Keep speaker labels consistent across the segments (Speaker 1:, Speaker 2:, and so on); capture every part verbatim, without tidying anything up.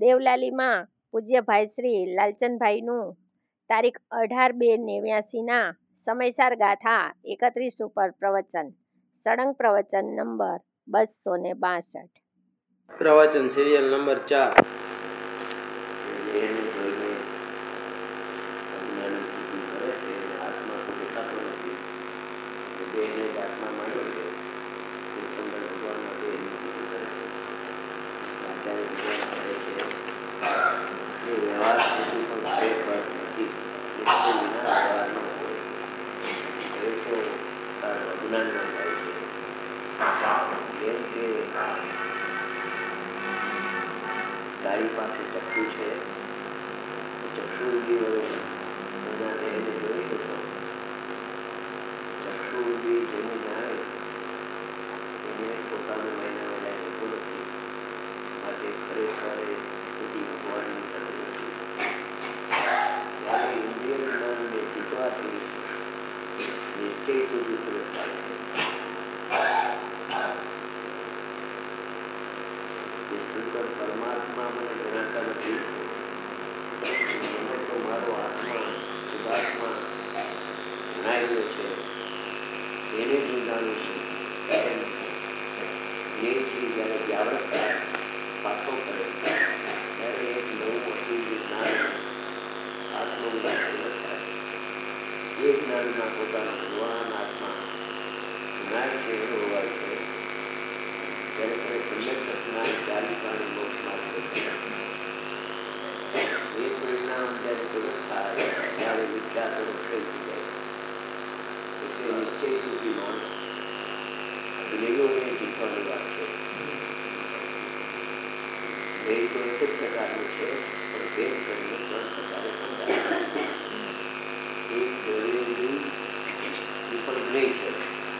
Speaker 1: દેવલાલીમાં પૂજ્ય ભાઈ શ્રી લાલચંદભાઈનું તારીખ અઢાર બે નેવ્યાસીના સમયસાર ગાથા એકત્રીસ ઉપર પ્રવચન. સળંગ પ્રવચન નંબર બસો ને બાસઠ.
Speaker 2: પ્રવચન સિરિયલ નંબર ચાર. ગાડી પાસે ચક્ષુ છે, ચક્ષુ જોઈ શકો. ચક્ષુ જેને જાય એને પોતાનું મહિના વહેલા જતું નથી. માટે ખરેખર સુધી ભગવાનની જરૂર નથી. ત્યારે ઇન્દ્રિય જ્ઞાનને જીતવાથી નિશ્ચય સુધી સુરત થાય છે. પરમાત્મા મને જણાતા નથી, એને તો મારો આત્મા શુદ્ધાત્મા જણાવ્યો છે, એને જ જાણું છું. ધ્યેયથી જ્યારે જાગૃત થાય, પાછો કરે ત્યારે એક નવું અસીમ જ્ઞાન આત્મજ્ઞાન પૂર્ણ થાય. એ જ્ઞાનમાં પોતાનો ભગવાન આત્મા જણાય છે, એનો હોવાય છે. ત્યારે તમે સમ્યક દર્શનાની ચાલી પાણી મોક્ષ માર્ગ એ પરિણામ જ્યારે પ્રગટ થાય ત્યારે વિખ્યાત થઈ જાય. એટલે નિશ્ચય સુધીમાં ધ્યેયોને જીતવાની વાત છે. ધ્યેય તો એક જ પ્રકારનું છે, પણ ભેદ કરીને ત્રણ પ્રકારે સમજાય. એક ધ્યેયની એ પણ જ્ઞેય છે.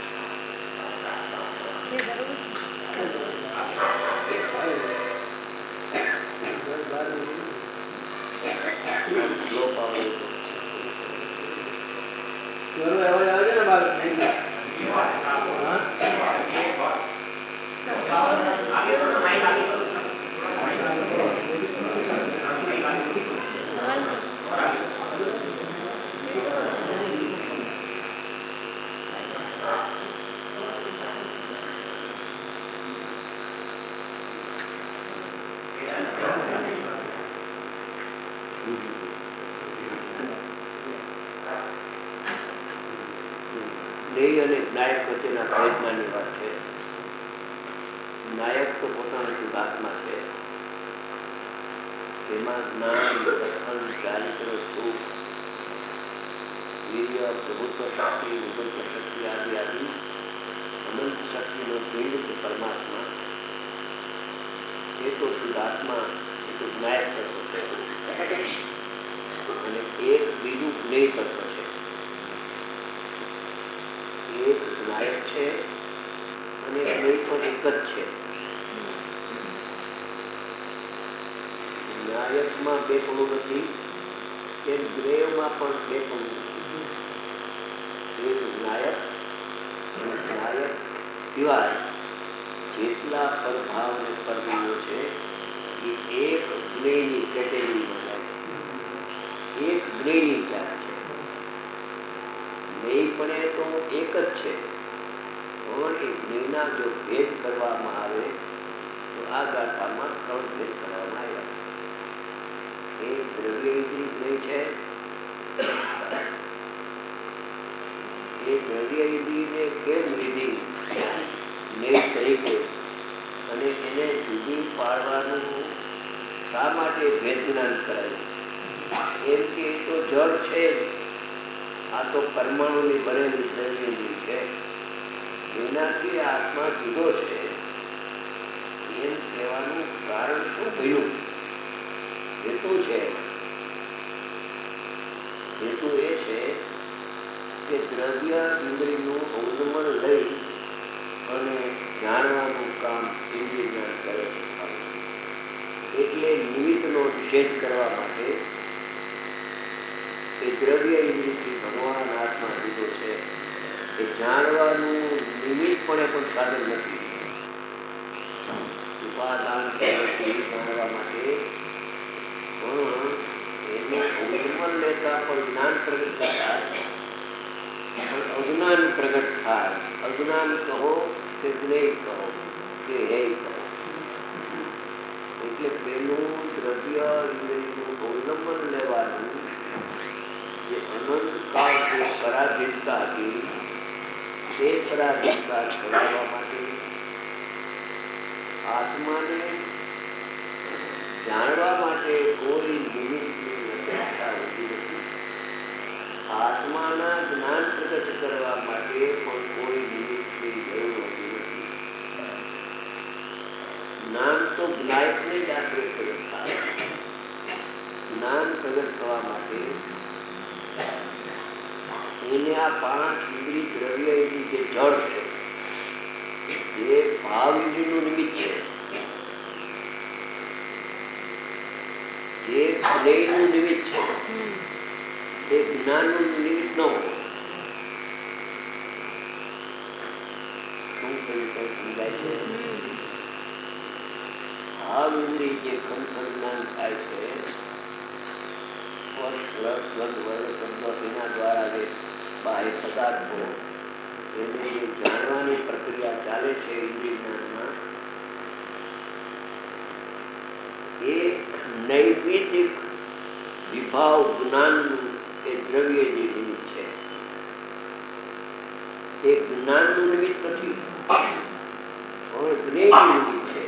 Speaker 2: ધ્યેય અને નાયક વચ્ચેના પ્રયત્નની વાત છે. નાયક તો પોતાનો શુદ્ધાત્મા છે. તેમાં જ્ઞાન, દર્શન, ચારિત્ર, સુખ, વીર્ય, પ્રભુત્વ શક્તિ, નિબંધ શક્તિ આદિ આદિ અનંત શક્તિનો પિંડ છે પરમાત્મા. એ તો શુદ્ધાત્મા, એ તો નાયક તત્વ છે. અને એક બીજું જ્ઞેય તત્વ છે. એક નાયક છે અને જ્ઞેય પણ એક જ છે. નાયકમાં બે પણ નથી, એ જ્ઞેયમાં પણ બે પણ નથી. એક નાયક અને નાયક સિવાય જેટલા પરભાવ અને પરગુણો છે એ એક જ્ઞેયની કેટેગરીમાં જાય છે. એક જ્ઞેયની જાત છે. જ્ઞેય પણ એ તો એક જ છે, પણ એ જ્ઞેયના જો ભેદ કરવામાં આવે તો આ ગાથામાં ત્રણ ભેદ કરવામાં આવ્યા. એક દ્રવ્ય ઇન્દ્રિય જ્ઞેય છે. એ દ્રવ્ય ઇન્દ્રિયને કેમ લીધી જ્ઞેય તરીકે અને એને જુદી પાડવાનું શા માટે ભેદ જ્ઞાન કરાયું? એમ કે એ તો જળ છે, આ તો પરમાણુની બનેલી દ્રવ્ય ઇન્દ્રિય છે, એનાથી આત્મા જુદો છે. એમ કહેવાનું કારણ શું થયું? હેતુ છે. હેતુ એ છે કે દ્રવ્ય ઇન્દ્રિયનું અવલંબન લઈ અને જાણવાનું કામ ઇન્દ્રિય જ્ઞાન કરે છે. એટલે નિમિત્તનો નિષેધ કરવા માટે એ દ્રવ્ય ઇન્દ્રિયથી ભગવાન આત્મા જુદો છે. એ જાણવાનું નિમિત્તપણે પણ સાધન નથી. ઉપાદાન જાણવા માટે પણ એનું અવલંબન લેતા પણ જ્ઞાન પ્રગટ થતા પણ અજ્ઞાન પ્રગટ થાય. અજ્ઞાન કહો કે જ્ઞેય કહો કે હે કહો, એટલે પેલું દ્રવ્ય ઇન્દ્રિયનું અવલંબન લેવાનું જે અનંત કાળથી પરાધીનતા હતી તે પરાધીનતા છોડાવવા માટે આત્માને જાણવા માટે કોઈ નિમિત્તની અપેક્ષા હોતી નથી. આત્માના જ્ઞાન પ્રગટ કરવા માટે પણ કોઈ નિમિત્તની જરૂર હોતી નથી. જ્ઞાન તો જ્ઞાયકને જ આશરે પ્રગટ થાય. જ્ઞાન પ્રગટ થવા માટે એને આ પાંચ ઇન્દ્રિય દ્રવ્ય એની જે જળ છે એ ભાવ ઇન્દ્રિયનું નિમિત્ત છે, જે જ્ઞેયનું નિમિત્ત છે, એ જ્ઞાનનું નિમિત્ત ન હોય. શું કહ્યું સમજાય છે? ભાવ ઇન્દ્રિય જે ખંખર જ્ઞાન થાય છે એના દ્વારા જે બાહ્ય પદાર્થો એને જે જાણવાની પ્રક્રિયા ચાલે છે ઇન્દ્રિય જ્ઞાનમાં, એ નૈમિતિક વિભાવ જ્ઞાનનું એ દ્રવ્ય જે નિમિત્ત છે એ જ્ઞાનનું નિમિત્ત નથી, હવે જ્ઞેયનું નિમિત્ત છે.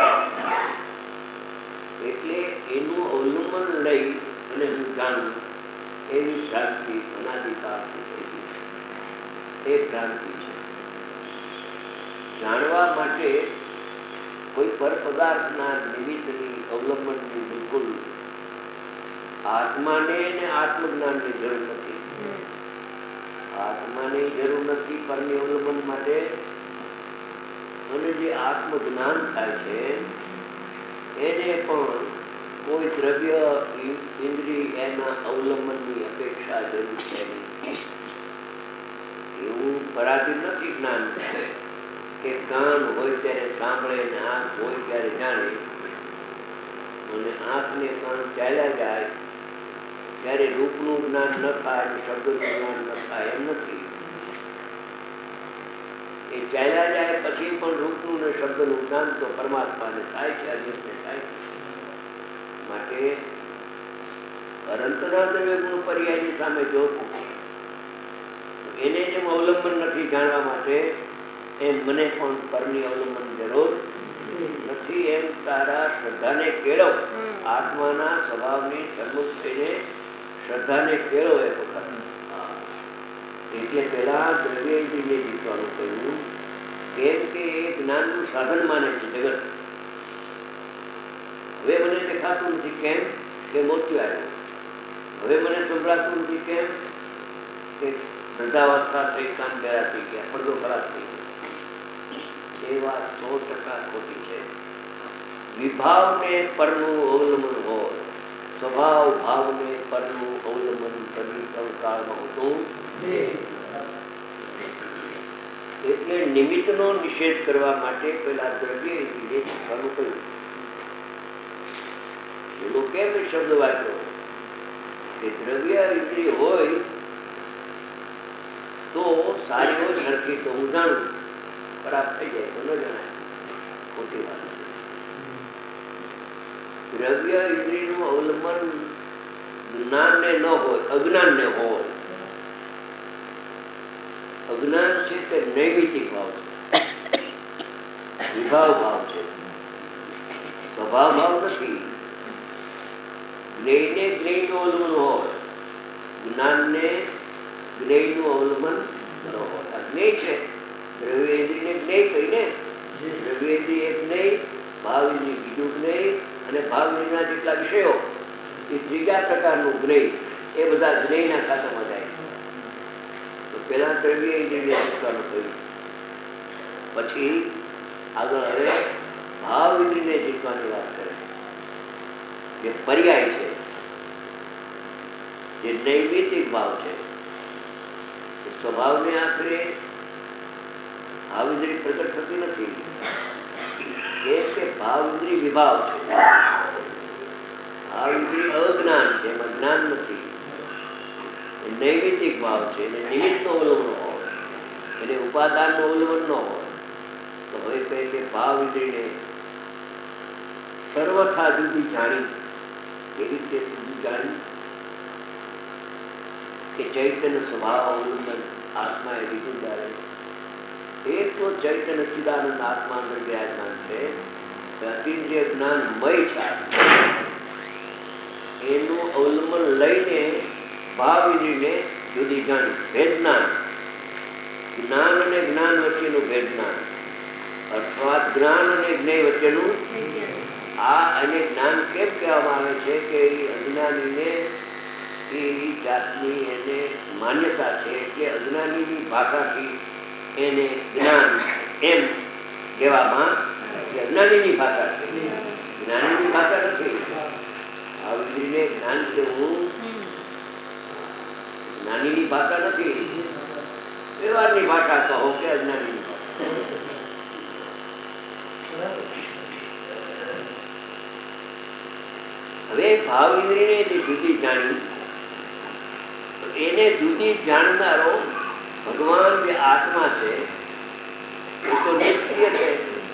Speaker 2: એટલે એનું અવલંબન લઈ અને હું જાણું એવી ભ્રાંતિ અનાદિકાળથી થઈ ગઈ. એ ભ્રાંતિ છે. જાણવા માટે કોઈ પર પદાર્થના નિમિત્તની અવલંબનની બિલકુલ આત્માને ને આત્મજ્ઞાનની જરૂર નથી. આત્માની જરૂર નથી પરની અવલંબન માટે. અને જે આત્મજ્ઞાન થાય છે એને પણ કોઈ દ્રવ્ય ઇન્દ્રિય એના અવલંબનની અપેક્ષા જરૂર છે નહીં. એવું પરાધીન નથી જ્ઞાન કે કાન હોય ત્યારે સાંભળે ને આંખ હોય ત્યારે જાણે, અને આંખ ને કાન ચાલ્યા જાય ત્યારે રૂપનું જ્ઞાન ન થાય, શબ્દનું જ્ઞાન ન થાય એમ નથી. એ ચાલ્યા જાય પછી પણ રૂપનું ને શબ્દનું જ્ઞાન તો પરમાત્માને થાય છે, અદ્વૈતને થાય છે. માટે અનંતના દ્રવ્ય ગુણ પર્યાયની સામે જોતું એને જેમ અવલંબન નથી જાણવા માટે એમ મને પણ પરની અવલંબન જરૂર નથી. એમ તારા શ્રદ્ધાને કેળવ, આત્માના સ્વભાવની સન્મુખ થઈને શ્રદ્ધાને કેળવ. એ વખત એટલે પેલા દ્રવ્ય ઇન્દ્રિયને જીતવાનું કહ્યું, કેમ કે એ જ્ઞાનનું સાધન માને છે જગત. હવે મને દેખાતું નથી કેમ કે મોત્યું આવ્યું, હવે મને સંભળાતું નથી કેમ કે વૃદ્ધાવસ્થા થઈ, કાન બેરા થઈ ગયા, પડદો ખરાબ થઈ ગયો. એ વાત સો ટકા ખોટી છે. વિભાવને પરનું અવલંબન હોય, સ્વભાવ ભાવને પરનું અવલંબન કદી સંસારમાં હોતું. એટલે નિમિત્તનો નિષેધ કરવા માટે પેલા દ્રવ્ય ઇન્દ્રિય શીખવાનું કહ્યું. એનો કેમ શબ્દ વાંચ્યો કે દ્રવ્ય ઇન્દ્રિય હોય તો સારી હોય સરખી તો હું જાણું, ખરાબ થઈ જાય તો ન જણાય. ખોટી વાત. દ્રવ્ય ઇન્દ્રિયનું અવલંબન જ્ઞાનને ન હોય, અજ્ઞાનને હોય. અજ્ઞાન છે તે નૈમિતિક ભાવ છે, વિભાવ ભાવ છે, સ્વભાવ ભાવ નથી. જ્ઞેયને જ્ઞેયનું અવલંબન હોય, જ્ઞાનને જ્ઞેયનું અવલંબન ન હોય. આ જ્ઞેય છે. દ્રવ્ય ઇન્દ્રિયને જ્ઞેય કહીને, દ્રવ્ય ઇન્દ્રિય એક જ્ઞેય, ભાવ ઇન્દ્રિય બીજું જ્ઞેય, અને ભાવ ઇન્દ્રિયના જેટલા વિષયો એ ત્રીજા પ્રકારનું જ્ઞેય. એ બધા જ્ઞેયના ખાતામાં જાય. તો પેલા દ્રવ્ય ઇન્દ્રિયને જીતવાનું કહ્યું, પછી આગળ હવે ભાવ ઇન્દ્રિયને જીતવાની વાત કરે. જે પર્યાય છે, જે નૈમિતિક ભાવ છે, સ્વભાવને આખરે ભાવ ઇન્દ્રિય પ્રગટ થતી નથી. કે ભાવ ઇન્દ્રિય વિભાવ છે. ભાવ ઇન્દ્રિય અજ્ઞાન છે, એમાં જ્ઞાન નથી. એ નૈમિતિક ભાવ છે, એને નિમિત્તનો અવલંબન હોય, એને ઉપાદાનનો અવલંબન ન હોય. તો હવે કહે કે ભાવ ઇન્દ્રિયને સર્વથા જુદી જાણી. કેવી રીતે જુદી જાણી? કે ચૈતન્ય સ્વભાવ અવલંબન આત્મા એ લીધું ત્યારે એક તો ચૈતન્ય ચિદાનંદ આત્મા અંદર વિરાજમાન છે, અતિન્દ્રિય જ્ઞાનમય છે. એનું અવલંબન લઈને ભાવ ઇન્દ્રિયને જુદી જાણી. ભેદજ્ઞાન, જ્ઞાન અને જ્ઞાન વચ્ચેનું ભેદજ્ઞાન, અર્થાત જ્ઞાન અને જ્ઞેય વચ્ચેનું. આ અને જ્ઞાન કેમ કહેવામાં આવે છે? કે અજ્ઞાનીને એ જાતની એને માન્યતા છે કે અજ્ઞાનીની ભાષાથી એને જ્ઞાન એમ કહેવામાં. અજ્ઞાનીની ભાષા છે, જ્ઞાનીની ભાષા નથી. આ વિધિને જ્ઞાન કહેવું જ્ઞાનીની ભાષા નથી. વ્યવહારની ભાષા કહો કે અજ્ઞાનીની ભાષા. હવે ભાવ ઇન્દ્રિયને જુદી જાણી, એને જુદી જાણનારો ભગવાન જે આત્મા છે એ તો નિષ્ક્રિય છે.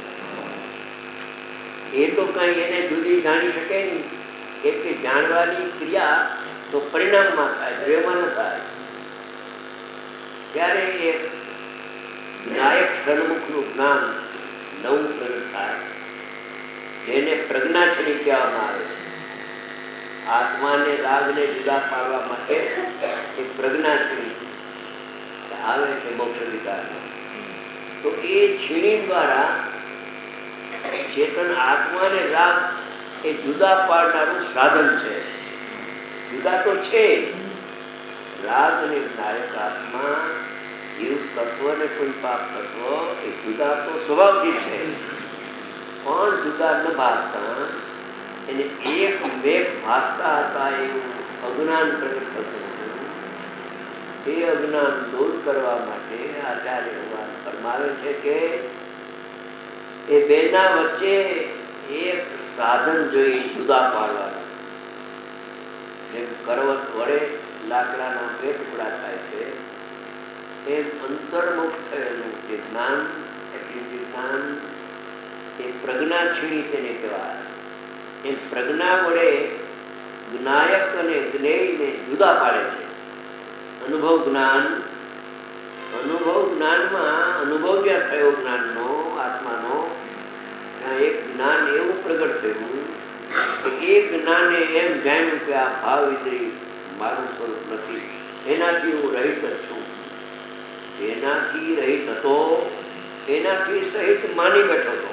Speaker 2: એ તો કઈ એને જુદી જાણી શકે નહીં. એટલે જાણવાની ક્રિયા તો પરિણામમાં થાય, દ્રવ્યમાં ન થાય. ત્યારે એ નાયક સન્મુખનું જ્ઞાન નવું પ્રગટ થાય, જેને પ્રજ્ઞાક્ષણી કહેવામાં આવે છે. આત્માને રાગને જુદા પાડવા માટે એ પ્રજ્ઞાક્ષણી આવે છે મોક્ષ વિકારમાં. તો એ છીણી દ્વારા ચેતન આત્માને રાગ એ જુદા પાડનારું સાધન છે. જુદા તો છે રાગ અને નાયક આત્મા, જીવ તત્વ ને કોઈ પાપ તત્વ એ જુદા તો સ્વભાવથી છે, પણ જુદા ન ભાસતા એને એક મેઘ ભાસતા હતા એવું અજ્ઞાન પ્રગટ થતું. એ અજ્ઞાન દૂર કરવા માટે આચાર્ય ભગવાન ફરમાવે છે કે એ બેના વચ્ચે એક સાધન જોઈએ જુદા પાડવાનું. જેમ કરવત વડે લાકડાના બે ટુકડા થાય છે, એમ અંતર્મુખ થયેલું જે જ્ઞાન, એટલું જે જ્ઞાન એ પ્રજ્ઞા છીણી તેને કહેવાય. એમ પ્રજ્ઞા વડે જ્ઞાયક અને જ્ઞેયને જુદા પાડે છે. અનુભવ જ્ઞાન, અનુભવ જ્ઞાનમાં અનુભવ જ્યાં થયો જ્ઞાનનો, આત્માનો, ત્યાં એક જ્ઞાન એવું પ્રગટ થયું કે એ જ્ઞાને એમ જાણ્યું કે આ ભાવ ઇન્દ્રિય મારું સ્વરૂપ નથી, એનાથી હું રહિત જ છું. એનાથી રહિત હતો, એનાથી સહિત માની બેઠો હતો.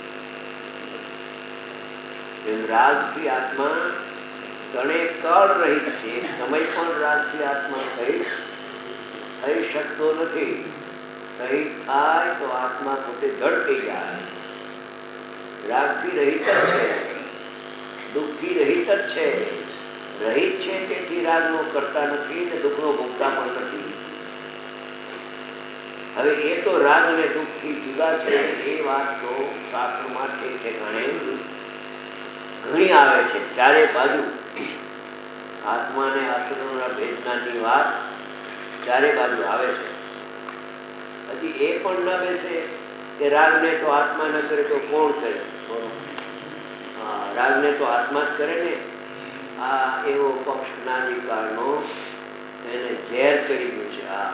Speaker 2: એમ રાજથી આત્મા ગણે કાળ રહિત છે, સમય પણ રાજથી આત્મા સહિત થઈ શકતો નથી. સહિત થાય તો આત્મા પોતે જડ થઈ જાય. રાગથી રહિત જ છે, દુઃખથી રહિત જ છે. રહિત છે તેથી રાગનો કરતા નથી ને દુઃખનો ભોગતા પણ નથી. હવે એ તો રાગ અને દુઃખથી જુદા છે એ વાત તો શાસ્ત્રમાં ઠેક ઠેકાણે ઘણી આવે છે. ચારે બાજુ આત્માને આશ્રમના ભેદનાની વાત ચારે બાજુ આવે છે. હજી એ પણ ન બેસે કે રાગને તો આત્મા ન કરે તો કોણ કરે? રાગને તો આત્મા જ કરે ને. આ એવો પક્ષ જ્ઞાનિકાળનો એને ઝેર ચડી ગયું છે. આ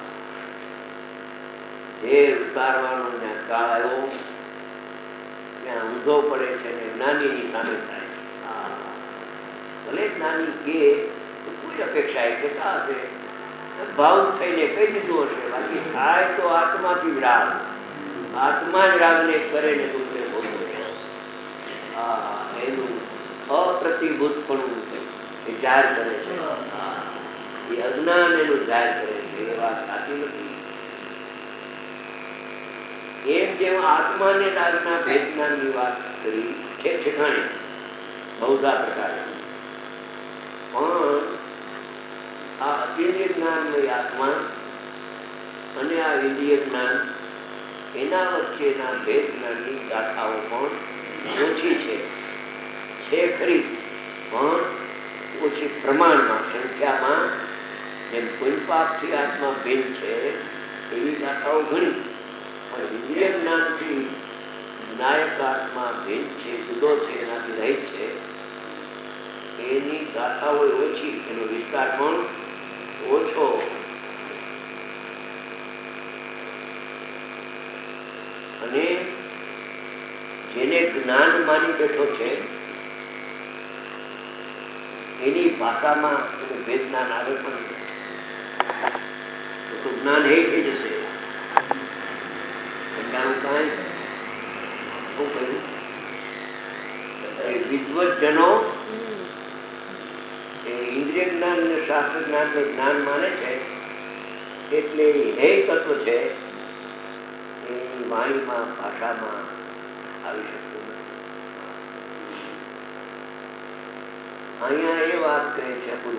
Speaker 2: ઝેર ઉતારવાનો જ્યાં કાળ આવ્યો ત્યાં ઊંધો પડે છે ને જ્ઞાનીની સામે થાય. ભલે જ્ઞાની કે કોઈ અપેક્ષા એ કહેતા હશે, ભાવ થઈને કહી દીધું હશે, બાકી થાય તો આત્માથી રાગ. આત્મા જ રાગને કરે ને દુઃખને ભોગવે. હા, એનું અપ્રતિભૂત પણ એ જાહેર કરે છે. એ અજ્ઞાન એનું જાહેર કરે છે. એ વાત સાચી નથી. એમ જેમ આત્માને રાગના ભેદજ્ઞાનની વાત કરી છે ઠેકાણે બહુધા પ્રકારે, પણ આ અતિન્દ્રિય જ્ઞાનમય આત્મા અને આ ઇન્દ્રિય જ્ઞાન એના વચ્ચેના ભેદ જ્ઞાનની ગાથાઓ પણ ઓછી છે છે ખરી, પણ ઓછી પ્રમાણમાં, સંખ્યામાં. જેમ પુલપાપથી આત્મા ભેદ છે એવી ગાથાઓ ઘણી, પણ ઇન્દ્રિય જ્ઞાનથી વિનાયક આત્મા ભેદ છે, જુદો છે, એનાથી રહિત છે, એની ગાથાઓ ઓછી, એનો વિસ્તાર પણ ઓછો. અને જેને જ્ઞાન માની બેઠો છે એની ભાષામાં એને ભેદ જ્ઞાન આવે પણ તો જ્ઞાન એ થઈ જશે. સમજાણું કાંઈ? શું કહ્યું? વિદ્વજનો એ ઇન્દ્રિય જ્ઞાન ને શાસ્ત્ર જ્ઞાન ને જ્ઞાન માને છે એટલે હે તત્વ છે એ વાણીમાં, ભાષામાં આવી શકતું નથી. અહીંયા એ વાત કહે છે પૂર્વ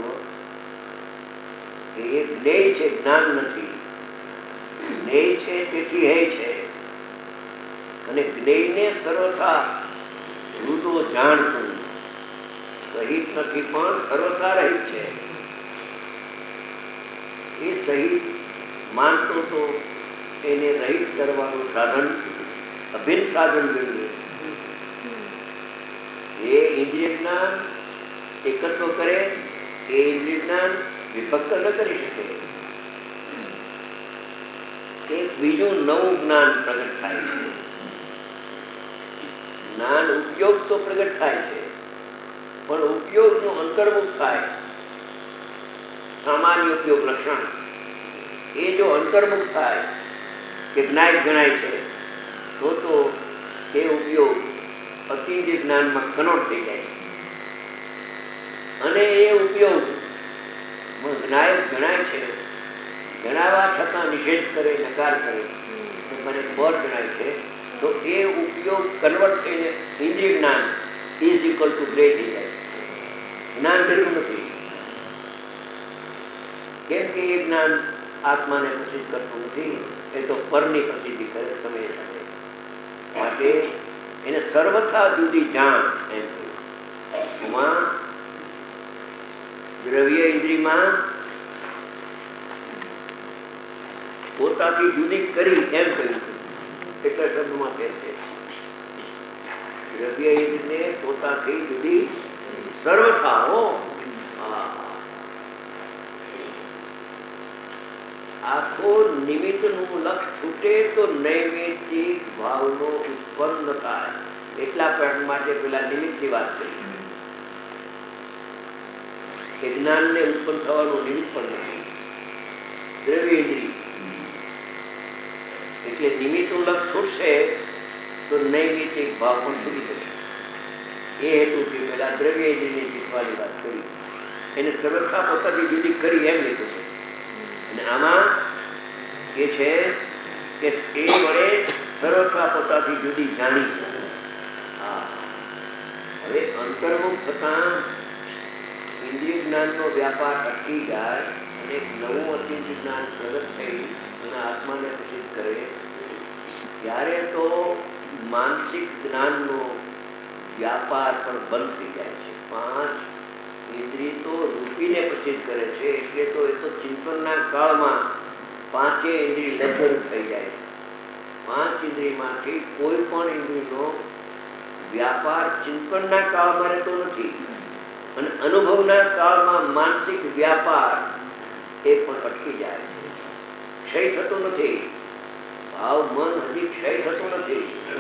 Speaker 2: કે એ જ્ઞેય છે, જ્ઞાન નથી. જ્ઞેય છે તેથી હે છે, અને જ્ઞેયને સર્વથા રૂદો જાણતું, સહિત નથી પણ સર્વથા રહિત છે. એ સહિત માનતો તો એને રહિત કરવાનું સાધન, અભિન્ન સાધન જોઈએ. એ ઇન્દ્રિય જ્ઞાન એકત્વ કરે, એ ઇન્દ્રિય જ્ઞાન વિભક્ત ન કરી શકે. એક બીજું નવું જ્ઞાન પ્રગટ થાય છે. જ્ઞાન ઉપયોગ તો પ્રગટ થાય છે, પણ ઉપયોગનું અંતર્મુખ થાય. સામાન્ય ઉપયોગ લક્ષણ એ જો અંતર્મુખ થાય કે જ્ઞાય ગણાય છે તો તો એ ઉપયોગ અતિન્દ્રિય જ્ઞાનમાં કન્વર્ટ થઈ જાય છે. અને એ ઉપયોગ જ્ઞાયક ગણાય છે, જણાવવા છતાં નિષેધ કરે, નકાર કરે, મને પર ગણાય છે, તો એ ઉપયોગ કન્વર્ટ થઈને ઇન્દ્રિય જ્ઞાન ઇઝ ઇક્વલ ટુ ગ્રે થઈ જાય. જ્ઞાન જરૂર નથી, કેમ કે એ જ્ઞાન આત્માને પ્રસિદ્ધ કરતું નથી, એ તો પરની પ્રસિદ્ધિ કરે સમય સાથે. માટે એને સર્વથા જુદી જાણ એમ કહ્યું. દ્રવ્ય ઇન્દ્રિયમાં પોતાથી જુદી કરી એમ કહ્યું. એટલા શબ્દમાં કહે છે દ્રવ્ય ઇન્દ્રિયને પોતાથી જુદી સર્વથા. હો આખો નિમિત્તનું લક્ષ છૂટે તો નૈમિત્તિક ભાવનો ઉત્પન્ન થાય. એટલા પણ માટે પેલા નિમિત્તની વાત કરી. એ જ્ઞાનને ઉત્પન્ન થવાનું નિમિત્ત પણ નથી દ્રવ્ય ઇન્દ્રિય. એટલે નિમિત્તનું લક્ષ છૂટશે તો નૈમિત્તિક ભાવ પણ છૂટી જશે. એ હેતુથી પેલા દ્રવ્ય ઇન્દ્રિયને જીતવાની વાત કરી, એને સર્વથા પોતાની જુદી કરી એમ લીધું છે. અને આમાં એ છે કે એ વડે સર્વથા પોતાથી જુદી જાણી. હા, હવે અંતર્મુખ થતા ઇન્દ્રિય જ્ઞાનનો વ્યાપાર અટકી જાય અને એક નવું અતિન્દ્રિય જ્ઞાન પ્રગટ થઈ અને આત્માને પ્રસિદ્ધ કરે, ત્યારે તો માનસિક જ્ઞાનનો વ્યાપાર પણ બંધ થઈ જાય છે. પાંચ ઇન્દ્રિય તો રૂપીને પ્રસિદ્ધ કરે છે, એટલે તો એ તો ચિંતનના કાળમાં પાંચે ઇન્દ્રિય લબ્ધ થઈ જાય છે. પાંચ ઇન્દ્રિયમાંથી કોઈ પણ ઇન્દ્રિયનો વ્યાપાર ચિંતનના કાળમાં રહેતો નથી, અને અનુભવના કાળમાં માનસિક વ્યાપાર એ પણ અટકી જાય છે. ક્ષય થતો નથી, ભાવ મન હજી ક્ષય થતો નથી,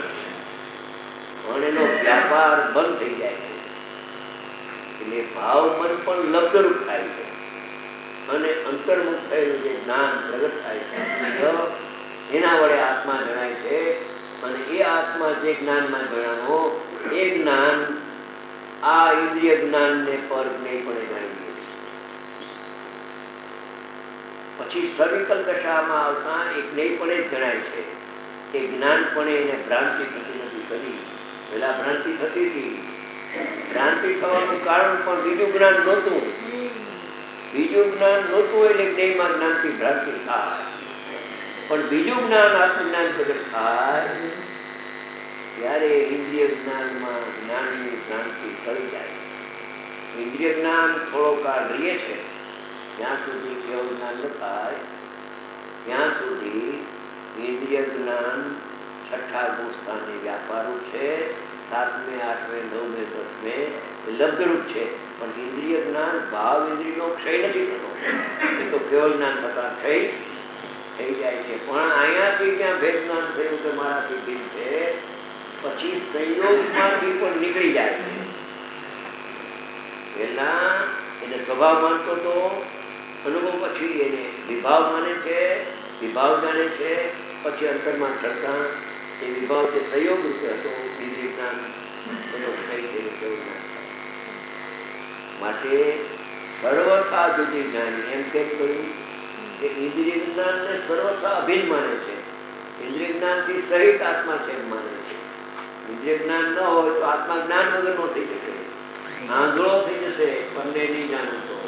Speaker 2: પણ એનો વ્યાપાર બંધ થઈ જાય છે. એટલે ભાવ મન પણ લબ્ધરૂપ થાય છે, અને અંતર્મુખ થયેલું જે જ્ઞાન પ્રગટ થાય છે એના વડે આત્મા જણાય છે. અને એ આત્મા જે જ્ઞાનમાં જણાવો એ જ્ઞાન આ ઇન્દ્રિય જ્ઞાનને પર નહીં પણ જાણી લે. પછી સવિકલ દશામાં આવતા એક નહીપણે જ જણાય છે. એ જ્ઞાનપણે એને ભ્રાંતિ થતી નથી કરી. પેલા ભ્રાંતિ થતી હતી, ભ્રાંતિ થવાનું કારણ પણ બીજું જ્ઞાન નહોતું. બીજું જ્ઞાન નહોતું એટલે જ્ઞેયમાં જ્ઞાનથી ભ્રાંતિ થાય. પણ બીજું જ્ઞાન આત્મજ્ઞાન પ્રગટ થાય ત્યારે ઇન્દ્રિય જ્ઞાનમાં જ્ઞાનની ભ્રાંતિ ટળી જાય. ઇન્દ્રિય જ્ઞાન થોડો કાળ રહીએ છે ત્યાં સુધી કેવું જ્ઞાન ન થાય ત્યાં સુધી ઇન્દ્રિય જ્ઞાન છઠ્ઠા ગુણ વ્યાપારું છે, સાતમે આઠમે નવમે દસમે લબ્ધરૂપ છે, પણ ઇન્દ્રિય જ્ઞાન ભાવ ઇન્દ્રિયનો ક્ષય નથી થતો. એ તો કેવળ જ્ઞાન થતા ક્ષય થઈ જાય છે. પણ અહીંયાથી ત્યાં ભેદ જ્ઞાન થયું કે મારાથી ભીન છે, પછી સંયોગમાંથી પણ નીકળી જાય છે. પહેલા એને સ્વભાવ માનતો તો અનુભવ પછી એને વિભાવ માને છે, વિભાવ જાણે છે, પછી અંતરમાં ચડતા એ વિભાવ જે સંયોગ રૂપે હતો ઇન્દ્રિય જ્ઞાન એનો ક્ષય થયો કેવું જ્ઞાન. માટે સર્વથા જુદી જ્ઞાની એમ કેમ કહ્યું કે ઇન્દ્રિય જ્ઞાન ને સર્વથા અભિન્ન માને છે. ઇન્દ્રિય જ્ઞાન થી સહિત આત્મા છે એમ માને છે. ઇન્દ્રિય જ્ઞાન ન હોય તો આત્મા જ્ઞાન વગર નો થઈ શકે, આંધળો થઈ જશે, બંને નહીં જાણું તો.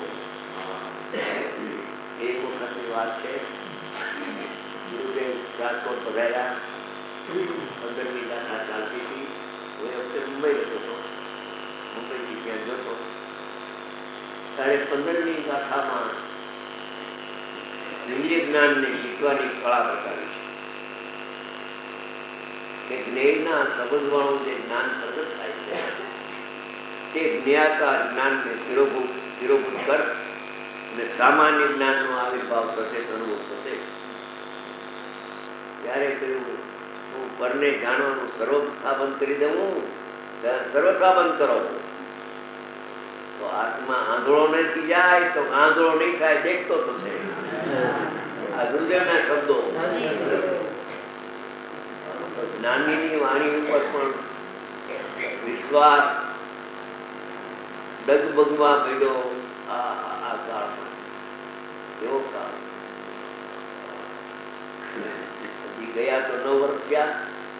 Speaker 2: એક વખતની વાત છે, ગુરુદેવ રાજકોટ પધાર્યા, પંદરમી ગાથા ચાલતી હતી. એ વખતે મુંબઈ રહેતો હતો, મુંબઈથી ત્યાં જતો ત્યારે પંદરમી ગાથામાં ઇન્દ્રિય જ્ઞાનને જીતવાની કળા બતાવી છે. કે જ્ઞેયના સંબંધવાળું જે જ્ઞાન પ્રગટ થાય છે તે જ્ઞાતા જ્ઞાનને તિરોભૂત તિરોભૂત કર અને સામાન્ય જ્ઞાનનો આવિર્ભાવ થશે, અનુભવ થશે. ત્યારે કહ્યું હું પરને જાણવાનું સર્વથા બંધ કરી દઉં, સર્વથા બંધ કરો તો આત્મા આંધળો નથી જાય, તો આંધળો નહીં થાય, દેખતો થશે. આ ગુરુદેવના શબ્દો. જ્ઞાનીની વાણી ઉપર પણ વિશ્વાસ ડગબગવા મળ્યો. આ કાળમાં એવો કાળ હજી ગયા તો નવ વર્ષ થયા.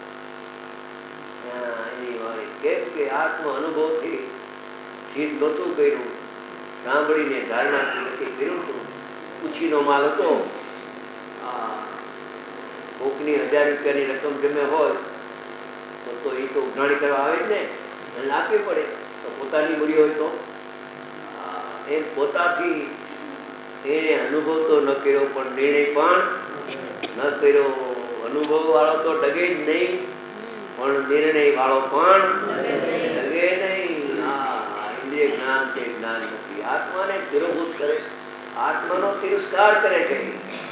Speaker 2: એની વાણી કેમ કે આત્મ અનુભવથી ચીજ નહોતું કર્યું, સાંભળીને ધારણાથી નક્કી કર્યું હતું. ઉછીનો માલ હતો, કોકની હજાર રૂપિયાની રકમ ગમે હોય તો તો એ તો ઉઘરાણી કરવા આવે જ ને, અને આપવી પડે. તો પોતાની મળી હોય તો એમ પોતાથી એને અનુભવ તો ન કર્યો, પણ નિર્ણય પણ ન કર્યો. અનુભવ વાળો તો ડગે જ નહીં, પણ નિર્ણય વાળો પણ ડગે નહીં. ઇન્દ્રિય જ્ઞાન તે જ્ઞાન નથી, આત્માને તિરોભૂત કરે, આત્માનો તિરસ્કાર કરે છે.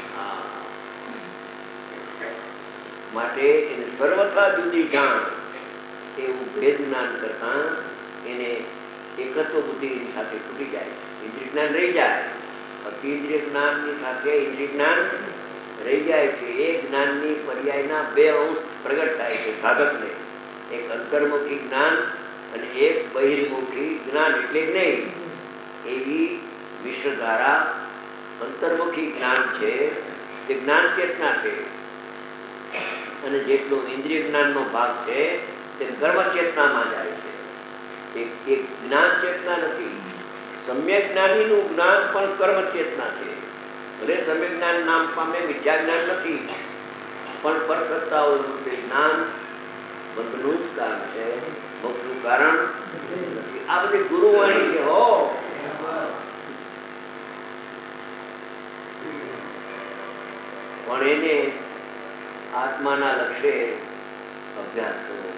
Speaker 2: માટે એને સર્વથા જુદી જાણ એવું ભેદ જ્ઞાન કરતા એને એકત્વ બુદ્ધિ સાથે તૂટી જાય, ઇન્દ્રિય જ્ઞાન રહી જાય. ઇન્દ્રિય જ્ઞાનની સાથે ઇન્દ્રિય જ્ઞાન રહી જાય છે. એ જ્ઞાનની પર્યાયના બે અંશ પ્રગટ થાય છે સાધકને, એક અંતર્મુખી જ્ઞાન અને એક બહિર્મુખી જ્ઞાન. એટલે જ નહીં, એવી વિશ્વધારા અંતર્મુખી જ્ઞાન છે તે જ્ઞાન ચેતના છે, અને જેટલો ઇન્દ્રિય જ્ઞાનનો ભાગ છે તે કર્મ ચેતનામાં જાય છે. એક જ્ઞાન ચેતના નથી. સમ્યક જ્ઞાનીનું જ્ઞાન પણ કર્મ ચેતના છે. ભલે સમ્યક જ્ઞાન નામ પામે, વિદ્યા જ્ઞાન નથી, પણ પરસત્તાઓ રૂપે જ્ઞાન બંધનું જ કારણ છે, મોક્ષનું કારણ નથી. આ બધી ગુરુવાણી છે. હો પણ એને આત્માના લક્ષ્ય અભ્યાસ કરવો.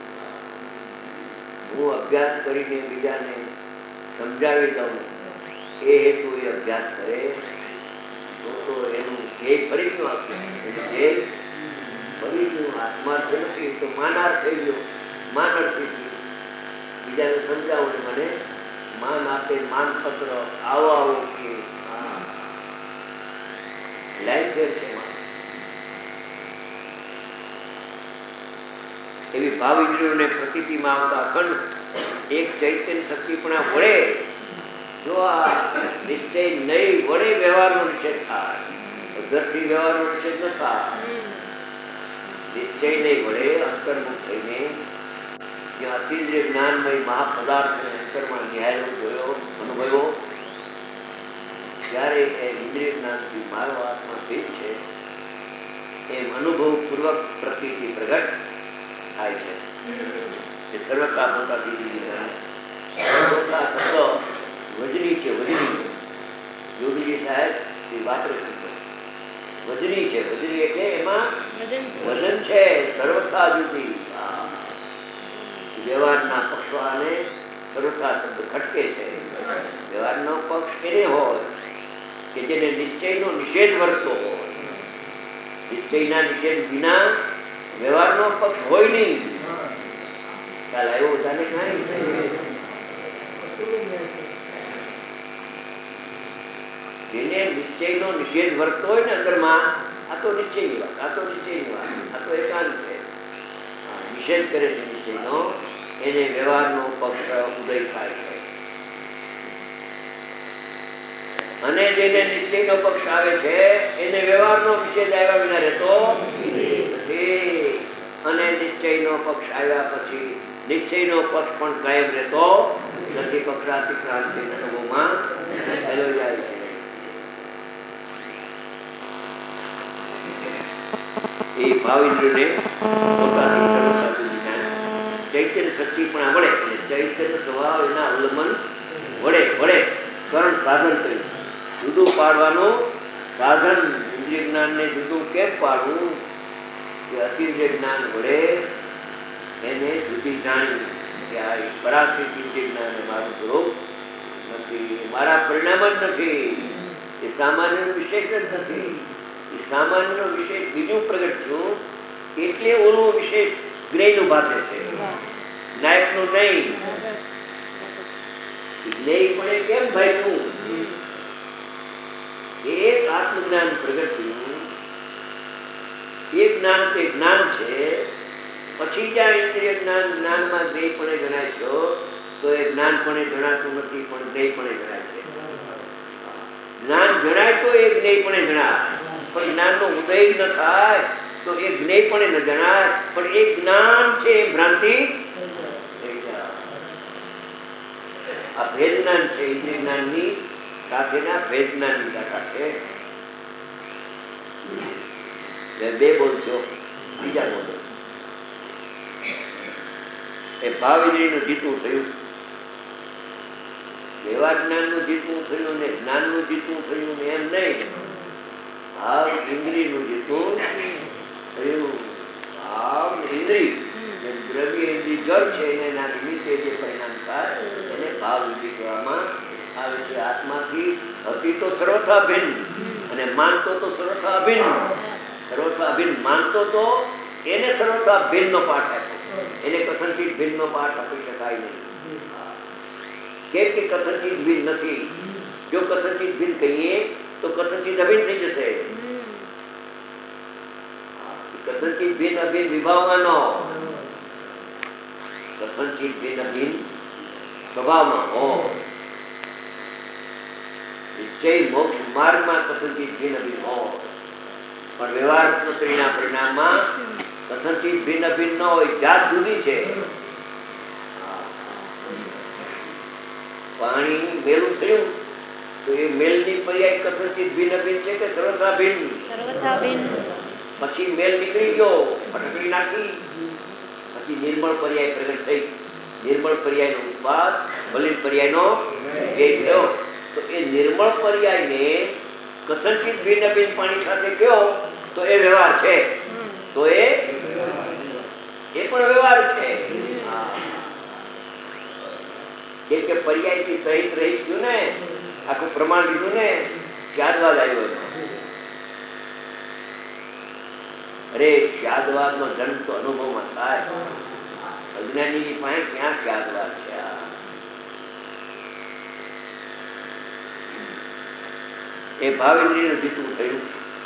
Speaker 2: હું અભ્યાસ કરીને બીજાને સમજાવી દઉં એ હેતુ એ અભ્યાસ કરે તો એનું ધ્યેય ફરી ગયું. આપ્યું ધ્યેય ફરી ગયું. આત્માર્થ નથી તો માનાર થઈ ગયો, માન અર્થી ગયું. બીજાને સમજાવું ને મને માન આપે, માનપત્ર આવો આવો કે લાઈન ફેર છે. એવી ભાવ ઇન્દ્રિયોને પ્રતિતિમાં આવતા અખંડ એક ચૈતન્ય શક્તિપણા વડે જો આ નિશ્ચય નહીં વડે વ્યવહારનો નિષેધ થાય, ઘરથી વ્યવહારનો નિષેધ ન થાય. નિશ્ચય નહીં વડે અંતર્મુખ થઈને જ્યાં અતિન્દ્રિય જ્ઞાનમય મહાપદાર્થને અંતરમાં ન્યાય જોયો, અનુભવ્યો, ત્યારે એ ઇન્દ્રિય જ્ઞાનથી મારો આત્મા ભેદ છે એમ અનુભવપૂર્વક પ્રતિતિ પ્રગટ થાય છે. સર્વતા પોતાથી શબ્દો છે, વજની. યોગીજી સાહેબ એ વાત નથી, વજની છે. વજની એટલે એમાં વજન છે, સર્વથા જુદી. વ્યવહારના પક્ષવાને સર્વથા શબ્દ ખટકે છે. વ્યવહારનો પક્ષ એને હોય કે જેને નિશ્ચયનો નિષેધ વર્તતો હોય. નિશ્ચયના નિષેધ વિના વ્યવહારનો પક્ષ હોય નહીં. ખ્યાલ આવ્યો બધાને? જેને નિશ્ચયનો નિષેધ વર્તતો હોય ને અંદરમાં, આ તો નિશ્ચયની વાત, આ તો નિશ્ચયની વાત, આ તો એકાંત છે, નિષેધ કરે છે નિશ્ચયનો, એને વ્યવહારનો પક્ષ ઉદય થાય છે. અને જેને નિશ્ચયનો પક્ષ આવે છે એને વ્યવહારનો નિષેધ આવ્યા વિના રહેતો નથી. અને નિશ્ચયનો પક્ષ આવ્યા પછી નિશ્ચયનો પક્ષ પણ કાયમ રહેતો નથી. પક્ષાતિક્રાંત અનુભવમાં થયેલો જાય છે. એ ભાવ ઇન્દ્રિયોને પોતાની સર્વતા સુધી જાણે. ચૈતન્ય શક્તિપણા વડે અને ચૈતન્ય સ્વભાવ એના અવલંબન વડે વડે કરણ સાધન કર્યું. જુદું પાડવાનું સાધન ઇન્દ્રિય જ્ઞાનને જુદું કેમ પાડવું? કે અતિન્દ્રિય જ્ઞાન વડે એને જુદી જાણ્યું કે આ પરાશ્રિત ઇન્દ્રિય જ્ઞાન મારું સ્વરૂપ નથી, મારા પરિણામ જ નથી, એ સામાન્ય વિશેષ જ નથી. એ સામાન્ય વિશેષ બીજું પ્રગટ થયું એટલે ઓનું વિશેષ જ્ઞેયનું ભાષે છે, નાયકનું નહીં. જ્ઞેય પણ એ કેમ ભાઈનું? એક આત્મજ્ઞાન પ્રગટ થયું, એ જ્ઞાન તે જ્ઞાન છે. પછી જ્યાં ઇન્દ્રિય જ્ઞાન જ્ઞાનમાં જ્ઞેય પણ જણાય છો તો એ જ્ઞાન પણ જણાતું નથી, પણ જ્ઞેય પણ જણાય છે. જ્ઞાન જણાય તો એ જ્ઞેય પણ જણાય, પણ જ્ઞાનનો ઉદય ન થાય તો એ જ્ઞેય પણ ન જણાય. પણ એ જ્ઞાન છે એ ભ્રાંતિ થઈ જાય. આ ભેદ જ્ઞાન છે, ઇન્દ્રિય જ્ઞાનની સાથેના ભેદ જ્ઞાનની તાકાત છે. બે બોલશો, બીજા બોલો. એ ભાવ ઇન્દ્રિયનું જીતવું થયું, વ્યવહાર જ્ઞાનનું જીતવું થયું ને જ્ઞાનનું જીતવું થયું ને એમ નહીં. ભાવ ઇન્દ્રિયનું જીતવું થયું. ભાવ ઇન્દ્રિય દ્રવ્ય ઇન્દ્રિય જળ છે એના નિમિત્તે જે પરિણામ થાય એને ભાવ ઇન્દ્રિય કહેવામાં આવે છે. આત્માથી હતી તો સર્વથા ભિન્ન અને માનતો તો સર્વથા અભિન્ન. સર્વથા અભિન્ન માનતો તો એને સર્વથા ભિન્ન નો પાઠ આપ્યો, એને કથનથી ભિન્ન નો પાઠ આપી શકાય નહીં. કેમ કે કથનથી ભિન્ન નથી. જો કથનથી ભિન્ન કહીએ તો કથનથી અભિન્ન થઈ જશે. કથનથી ભિન્ન અભિન્ન વિભાવમાં ન, કથનથી ભિન્ન અભિન્ન સ્વભાવમાં હો. નિશ્ચય મોક્ષ માર્ગમાં કથનથી ભિન્ન અભિન્ન હો, પણ વ્યવહાર પ્રક્રિયાના પરિણામમાં કથનથી ભિન્ન અભિન્ન ન હોય. જાત જુદી છે. પાણી મેલું થયું તો એ મેલની પર્યાય કથનથી ભિન્ન અભિન્ન છે કે સર્વથા ભિન્ન? પછી મેલ નીકળી ગયો, ફટકડી નાખી, પછી નિર્મળ પર્યાય પ્રગટ થઈ. નિર્મળ પર્યાયનો ઉત્પાદ મલિન પર્યાયનો ભેદ થયો. તો એ નિર્મળ પર્યાયને કથનથી ભિન્ન અભિન્ન પાણી સાથે ગયો તો એ વ્યવહાર છે. તો એ એ પણ વ્યવહાર છે. કેમ કે પર્યાયથી સહિત રહી ગયું ને, આખું પ્રમાણ લીધું ને, ત્યારબાદ આવ્યો. અરે ખ્યાદવાદ નો જન્મ તો અનુભવમાં થાય. અજ્ઞાની પાસે ક્યાં ખ્યાદવાદ છે? એ ભાવ ઇન્દ્રિયનું જીતવું થયું.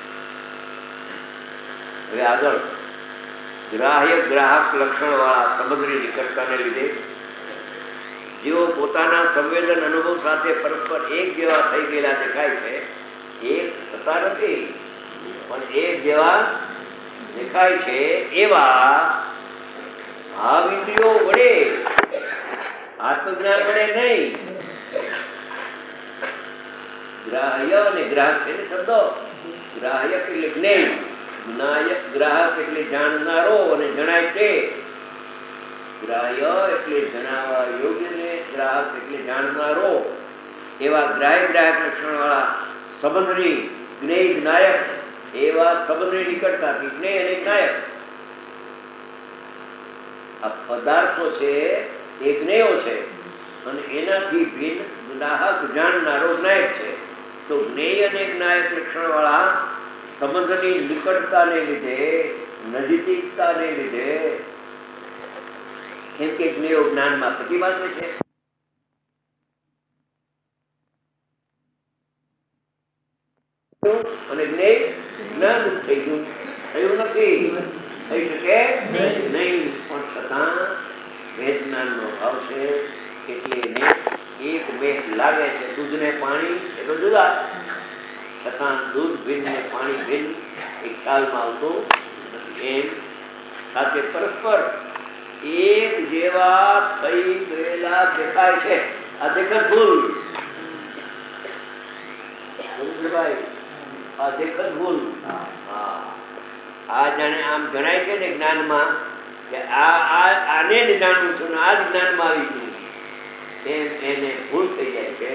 Speaker 2: હવે આગળ ગ્રાહ્ય ગ્રાહક લક્ષણ વાળા સમગ્રી નિકટતાને લીધે જેઓ પોતાના સંવેદન અનુભવ સાથે પરસ્પર એક જેવા થઈ ગયેલા દેખાય છે. એક થતા નથી પણ એક જેવા દેખાય છે એવા ભાવ ઇન્દ્રિયો વડે, આત્મજ્ઞાન વડે નહીં. ગ્રાહ્ય અને ગ્રાહક છે ને શબ્દો. ગ્રાહ્ય એટલે જ્ઞેય, જ્ઞાયક ગ્રાહક એટલે જાણનારો અને જણાય તે. ગ્રાહ્ય એટલે જણાવવા યોગ્ય ને ગ્રાહક એટલે જાણનારો. એવા ગ્રાહ્ય ગ્રાહક લક્ષણ વાળા સંબંધની જ્ઞેય જ્ઞાયક એવા સંબંધની નિકટતાથી જ્ઞેય અને જ્ઞાયક આ પદાર્થો છે એ જ્ઞેયો છે અને એનાથી ભિન્ન ગ્રાહક જાણનારો જ્ઞાયક છે. તો જ્ઞેય અને જ્ઞાયક લક્ષણ વાળા સંબંધની નિકટતાને લીધે નજીકતાને લીધે કેમ કે જ્ઞેયો જ્ઞાનમાં પ્રતિભાસે છે અને જ્ઞેય જ્ઞાન થઈ ગયું થયું નથી, થઈ શકે નહીં. પણ છતાં ભેદ જ્ઞાનનો ભાવ છે એટલે એને એક મેઘ લાગે છે. દૂધને પાણી એ તો જુદા, છતાં દૂધ ભિન્ન ને પાણી ભિન્ન એક ખ્યાલમાં આવતો નથી. એમ સાથે પરસ્પર એક જેવા થઈ ગયેલા દેખાય છે. આ દેખત ભૂલ, ભાઈ આ દેખત ભૂલ. આ જાણે આમ જણાય છે ને જ્ઞાનમાં કે આ આને જ જાણવું છું ને આ જ જ્ઞાનમાં આવી ગયું, એમ એને ભૂલ થઈ જાય છે.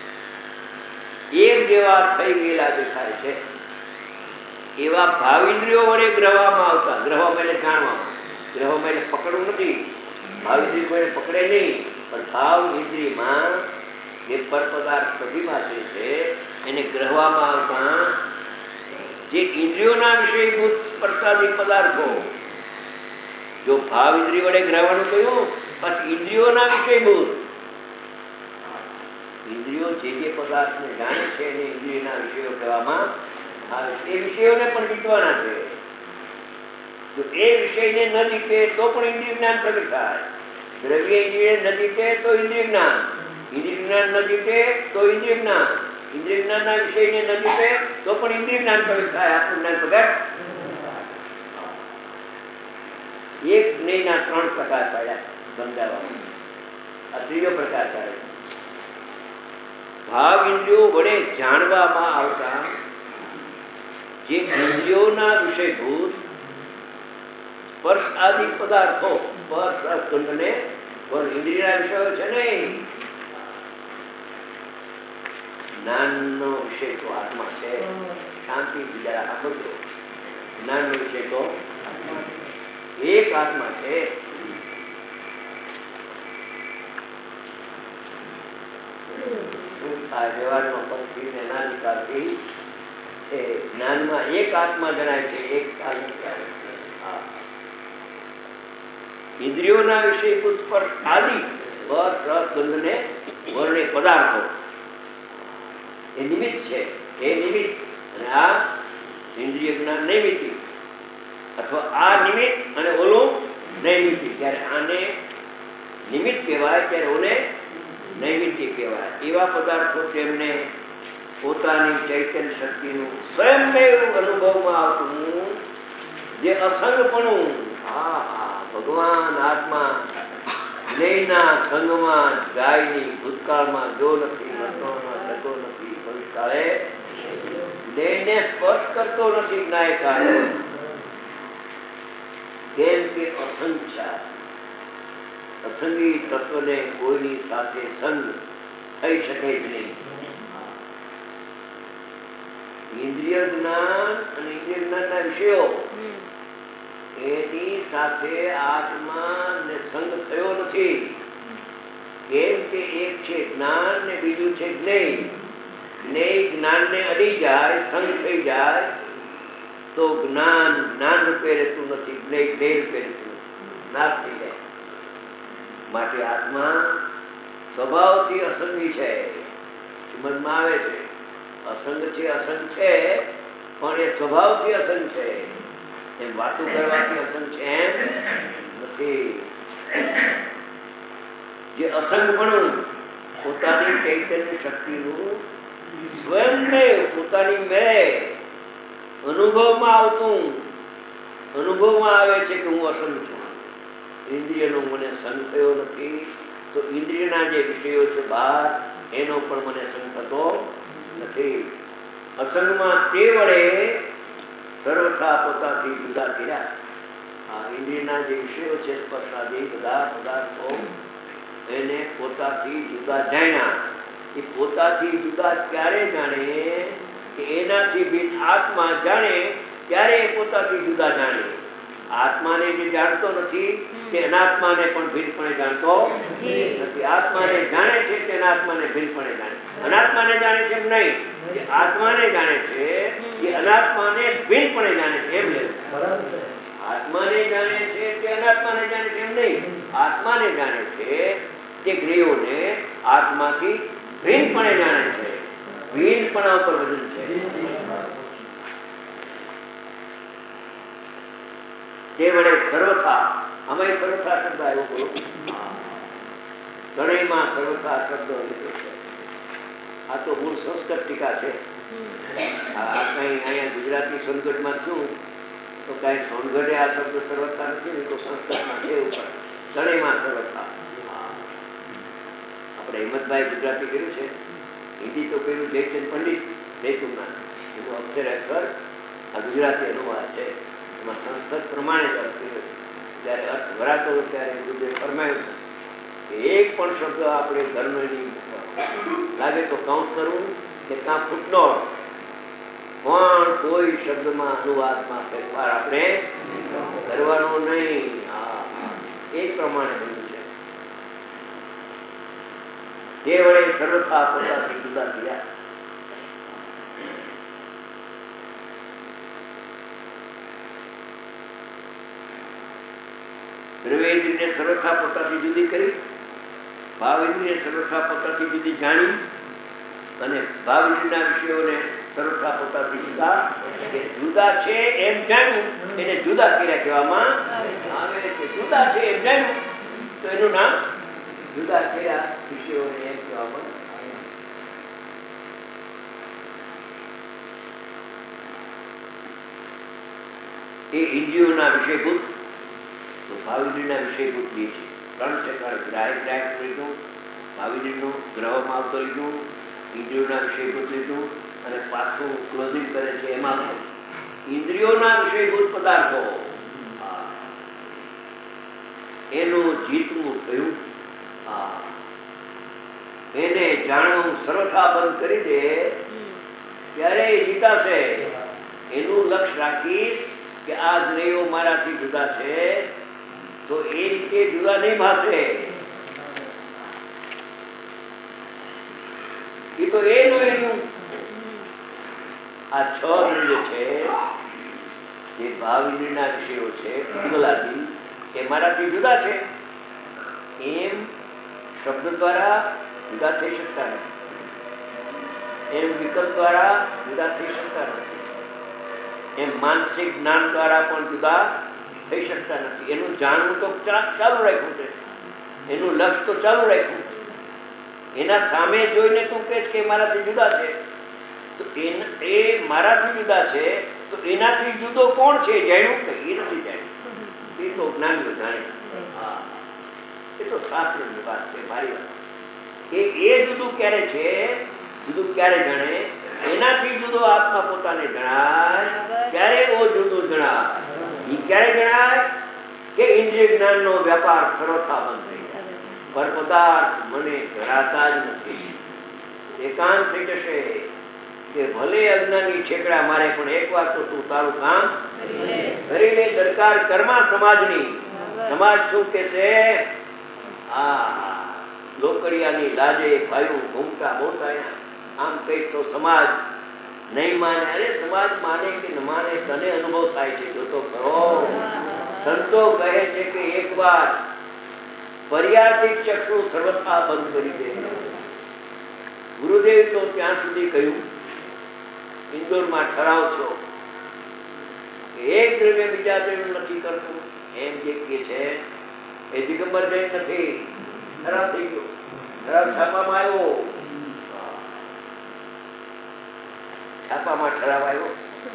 Speaker 2: એક જેવા થઈ ગયેલા દેખાય છે એવા ભાવ ઇન્દ્રિયો વડે ગ્રહવામાં આવતા. ગ્રહવામાં એટલે જાણવામાં, ગ્રહવામાં એટલે પકડવું નથી. ભાવ ઇન્દ્રિય કોઈને પકડે નહીં, પણ ભાવ ઇન્દ્રિયમાં જે પર પદાર્થ પ્રતિભાસે છે એને ગ્રહવામાં આવતા જે ઇન્દ્રિયોના વિષયભૂત સ્પર્શાદી પદાર્થો, જો ભાવ ઇન્દ્રિય વડે ગ્રહવાનું કહ્યું, પછી ઇન્દ્રિયોના વિષયભૂત ઇન્દ્રિયો જે જે પદાર્થને જાણે છે એને ઇન્દ્રિયના વિષયો કહેવામાં આવે છે. એ વિષયોને પણ જીતવાના છે. જો એ વિષયને ન જીતે તો પણ ઇન્દ્રિય જ્ઞાન પ્રગટ થાય. દ્રવ્ય ઇન્દ્રિય ન જીતે તો ઇન્દ્રિય જ્ઞાન, ઇન્દ્રિય જ્ઞાન ન જીતે તો ઇન્દ્રિય જ્ઞાન, ઇન્દ્રિય જ્ઞાનના વિષયને ન જીતે તો પણ ઇન્દ્રિય જ્ઞાન પ્રગટ થાય. આત્મ જ્ઞાન પ્રગટ. એક જ્ઞેયના ત્રણ પ્રકાર પાડ્યા સમજાવવા. આ ત્રીજો પ્રકાર ચાલે. ભાવ ઇન્દ્રિયો વડે જાણવામાં આવતા જે ઇન્દ્રિયોના વિષયભૂત સ્પર્શ આદિ પદાર્થો, સ્પર્શ ગંધને ઇન્દ્રિયના વિષયો છે ને. જ્ઞાનનો વિષય તો આત્મા છે. શાંતિ જરા સમજો. જ્ઞાનનો વિષય તો એક આત્મા છે. આ વ્યવહારમાં પંક્તિ એના વિચારથી જ્ઞાનમાં એક આત્મા જણાય છે. એક ઇન્દ્રિયોના વિષય સ્પર્શ આદિ સ્પર્શ રસ ગંધને વર્ણે પદાર્થો એ નિમિત્ત છે. એ નિમિત્ત અને આ ઇન્દ્રિય જ્ઞાન નૈમિત્તિક, અથવા આ નિમિત્ત અને ઓલું નૈમિત્તિક. જ્યારે આને નિમિત્ત કહેવાય ત્યારે ઓને નૈમિત્તિક કહેવાય. એવા પદાર્થો તેમને પોતાની ચૈતન્ય શક્તિનું સ્વયંમેવ અનુભવમાં આવતું જે અસંગપણું, હા હા ભગવાન આત્મા જ્ઞેયના સંગમાં ગાયની ભૂતકાળમાં જો નથી, વર્તમાનમાં થતો નથી, ભવિષ્યકાળે જ્ઞેયને સ્પર્શ કરતો નથી. જ્ઞાયકાળે કેમ કે અસંખ્યા અસંગી તત્વને કોઈની સાથે સંગ થઈ શકે જ નહીં. ઇન્દ્રિય જ્ઞાન અને ઇન્દ્રિય જ્ઞાનના વિષયો એની સાથે આત્મા ને સંગ થયો નથી. કેમ કે એક છે જ્ઞાન ને બીજું છે જ્ઞેય. જ્ઞેય જ્ઞાન ને અડી જાય, સંગ થઈ જાય તો જ્ઞાન જ્ઞાન રૂપે રહેતું નથી, જ્ઞેય જ્ઞેય રૂપે રહેતું નથી, નાશ થઈ જાય. માટે આત્મા સ્વભાવથી અસંગી છે. સમજમાં આવે છે અસંગ છે, અસંગ છે, પણ એ સ્વભાવથી અસંગ છે. એમ વાતો કરવાથી અસંગ છે એમ નથી. જે અસંગપણું પોતાની ચૈતન્ય શક્તિનું સ્વયંને પોતાની મેળે અનુભવમાં આવતું, અનુભવમાં આવે છે કે હું અસંગ છું. ઇન્દ્રિયનો મને સંગ થયો નથી, તો ઇન્દ્રિયના જે વિષયો છે બહાર એનો પણ મને સંગ થતો નથી. અસંગમાં તે વડે સર્વથા પોતાથી જુદા થયા. આ ઇન્દ્રિયના જે વિષયો છે સ્પર્શાદી બધા પદાર્થો એને પોતાથી જુદા જાણ્યા. એ પોતાથી જુદા ક્યારે જાણે કે એનાથી ભિન્ન આત્મા જાણે ત્યારે એ પોતાથી જુદા જાણે. આત્માને જે જાણતો નથી તે અનાત્માને પણ ભિન્નપણે જાણતો નથી. આત્માને જાણે છે તે અનાત્માને ભિન્નપણે જાણે. અનાત્માને જાણે છે એમ નહીં, જે આત્માને જાણે છે એ અનાત્માને ભિન્નપણે જાણે છે એમ લેવું. આત્માને જાણે છે તે અનાત્માને જાણે છે એમ નહીં, આત્માને જાણે છે તે જ્ઞેયોને આત્માથી ભિન્નપણે જાણે છે. ભિન્નપણા ઉપર વજન છે. તે વડે સર્વથા, અમે સર્વથા શબ્દ આવ્યો બોલો, ત્રણેયમાં સર્વથા શબ્દ લીધો છે. આ તો મૂળ સંસ્કૃત ટીકા છે. આ કઈ અહીંયા ગુજરાતી સંકટમાં શું તો કઈ સોનગઢે આ શબ્દ સર્વથા નથી ને, તો સંસ્કૃતમાં છે ઉપર ત્રણેયમાં સર્વથા. આપણે હિંમતભાઈ ગુજરાતી કર્યું છે, હિન્દી તો કર્યું જયચંદ પંડિત જયતુમના, એનું અક્ષર અક્ષર આ ગુજરાતી અનુવાદ છે. એમાં સંસ્કૃત પ્રમાણે જ અર્થ કર્યો. જયારે અર્થ ભરાતો ત્યારે ગુરુદેવ ફરમાયું કે એક પણ શબ્દ આપણે ધર્મની લાગે તો કાઉન્ટ કરવું કે કાં ફૂટનોટ, પણ કોઈ શબ્દમાં અનુવાદમાં ફેરફાર આપણે કરવાનો નહીં. હા, એ પ્રમાણે બન્યું છે. તે વડે સર્વથા પોતાથી જુદા થયા. દ્રવ્યેન્દ્રિયને સર્વથા પોતાથી જુદી કરી, ભાવેન્દ્રિયને સર્વથા પોતાથી જુદી જાણી અને ભાવેન્દ્રના વિષયોને સર્વથા પોતાથી જુદા કે જુદા છે એમ જાણ્યું, એને જુદા કર્યા કહેવામાં આવે છે. જુદા છે એમ જાણ્યું તો એનું નામ જુદા કર્યા વિષયોને એમ કહેવામાં આવે. એ ઇન્દ્રિયોના વિષયભૂત તો ભાવિના વિષયભૂત બે છે. ત્રણ પ્રકાર ગ્રાહક ગ્રાહક લીધું, ભાવિનું ગ્રહમાં આવતો લીધું, ઇન્દ્રિયોના વિષયભૂત લીધું અને પાછું ક્લોઝિંગ કરે છે એમાં ઇન્દ્રિયોના વિષયભૂત પદાર્થો એનું જીતવું થયું. એને જાણવું સર્વથા બંધ કરી દે ત્યારે એ જીતાશે. એનું લક્ષ્ય રાખીશ કે આ જ્ઞેયો મારાથી જુદા છે તો એ રીતે જુદા નહીં ભાશે. એ તો એનું એનું આ છ ઇન્દ્રિય છે જે ભાવિના વિષયો છે મંગલાદી, એ મારાથી જુદા છે એમ શબ્દ દ્વારા જુદા થઈ શકતા નથી, એમ વિકલ્પ દ્વારા જુદા થઈ શકતા નથી, એમ માનસિક જ્ઞાન દ્વારા પણ જુદા થઈ શકતા નથી. એનું જાણવું તો ચાલુ રાખ્યું છે, એનું લક્ષ્ય તો ચાલુ રાખ્યું. એના સામે જોઈને તું કહે કે મારાથી જુદા છે, તો એ મારાથી જુદા છે તો એનાથી જુદો કોણ છે જાણ્યું કે એ નથી જાણ્યું. એ તો જ્ઞાનીઓ જાણે. હા, એ તો શાસ્ત્રની વાત છે. મારી વાત કે એ જુદું ક્યારે છે, જુદું ક્યારે જાણે, એનાથી જુદો આત્મા પોતાને જણાય ત્યારે ઓ જુદું જણાય. એ ક્યારે જણાય કે ઇન્દ્રિય જ્ઞાનનો વ્યાપાર સર્વથા બંધ થઈ જાય. પર પદાર્થ મને જણાતા જ નથી. એકાંત થઈ જશે કે ભલે અજ્ઞાની છેકડા મારે પણ એક વાર તો તું તારું કામ કરી લે. દરકાર કર્મા સમાજની. સમાજ શું કે છે? આ લોકડિયાની લાજે ભાયું ઘૂમતા બોલતા આમ કઈ તો સમાજ નહીં માને. અરે સમાજ માને કે ન માને તને અનુભવ થાય છે. જો તો ખરો સંતો કહે છે કે એક વાર પર્યાર્થિક ચક્ષુ સર્વથા બંધ કરી દે. ગુરુદેવ તો ત્યાં સુધી કહ્યું, ઇન્દોરમાં ઠરાવ છો એક દ્રવ્ય બીજા દ્રવ્ય નથી કરતું એમ જે કે છે એ દિગંબર જૈન નથી. ઠરાવ થઈ ગયો, ઠરાવ છાપવામાં આવ્યો, છાપામાં ઠરાવ આવ્યો.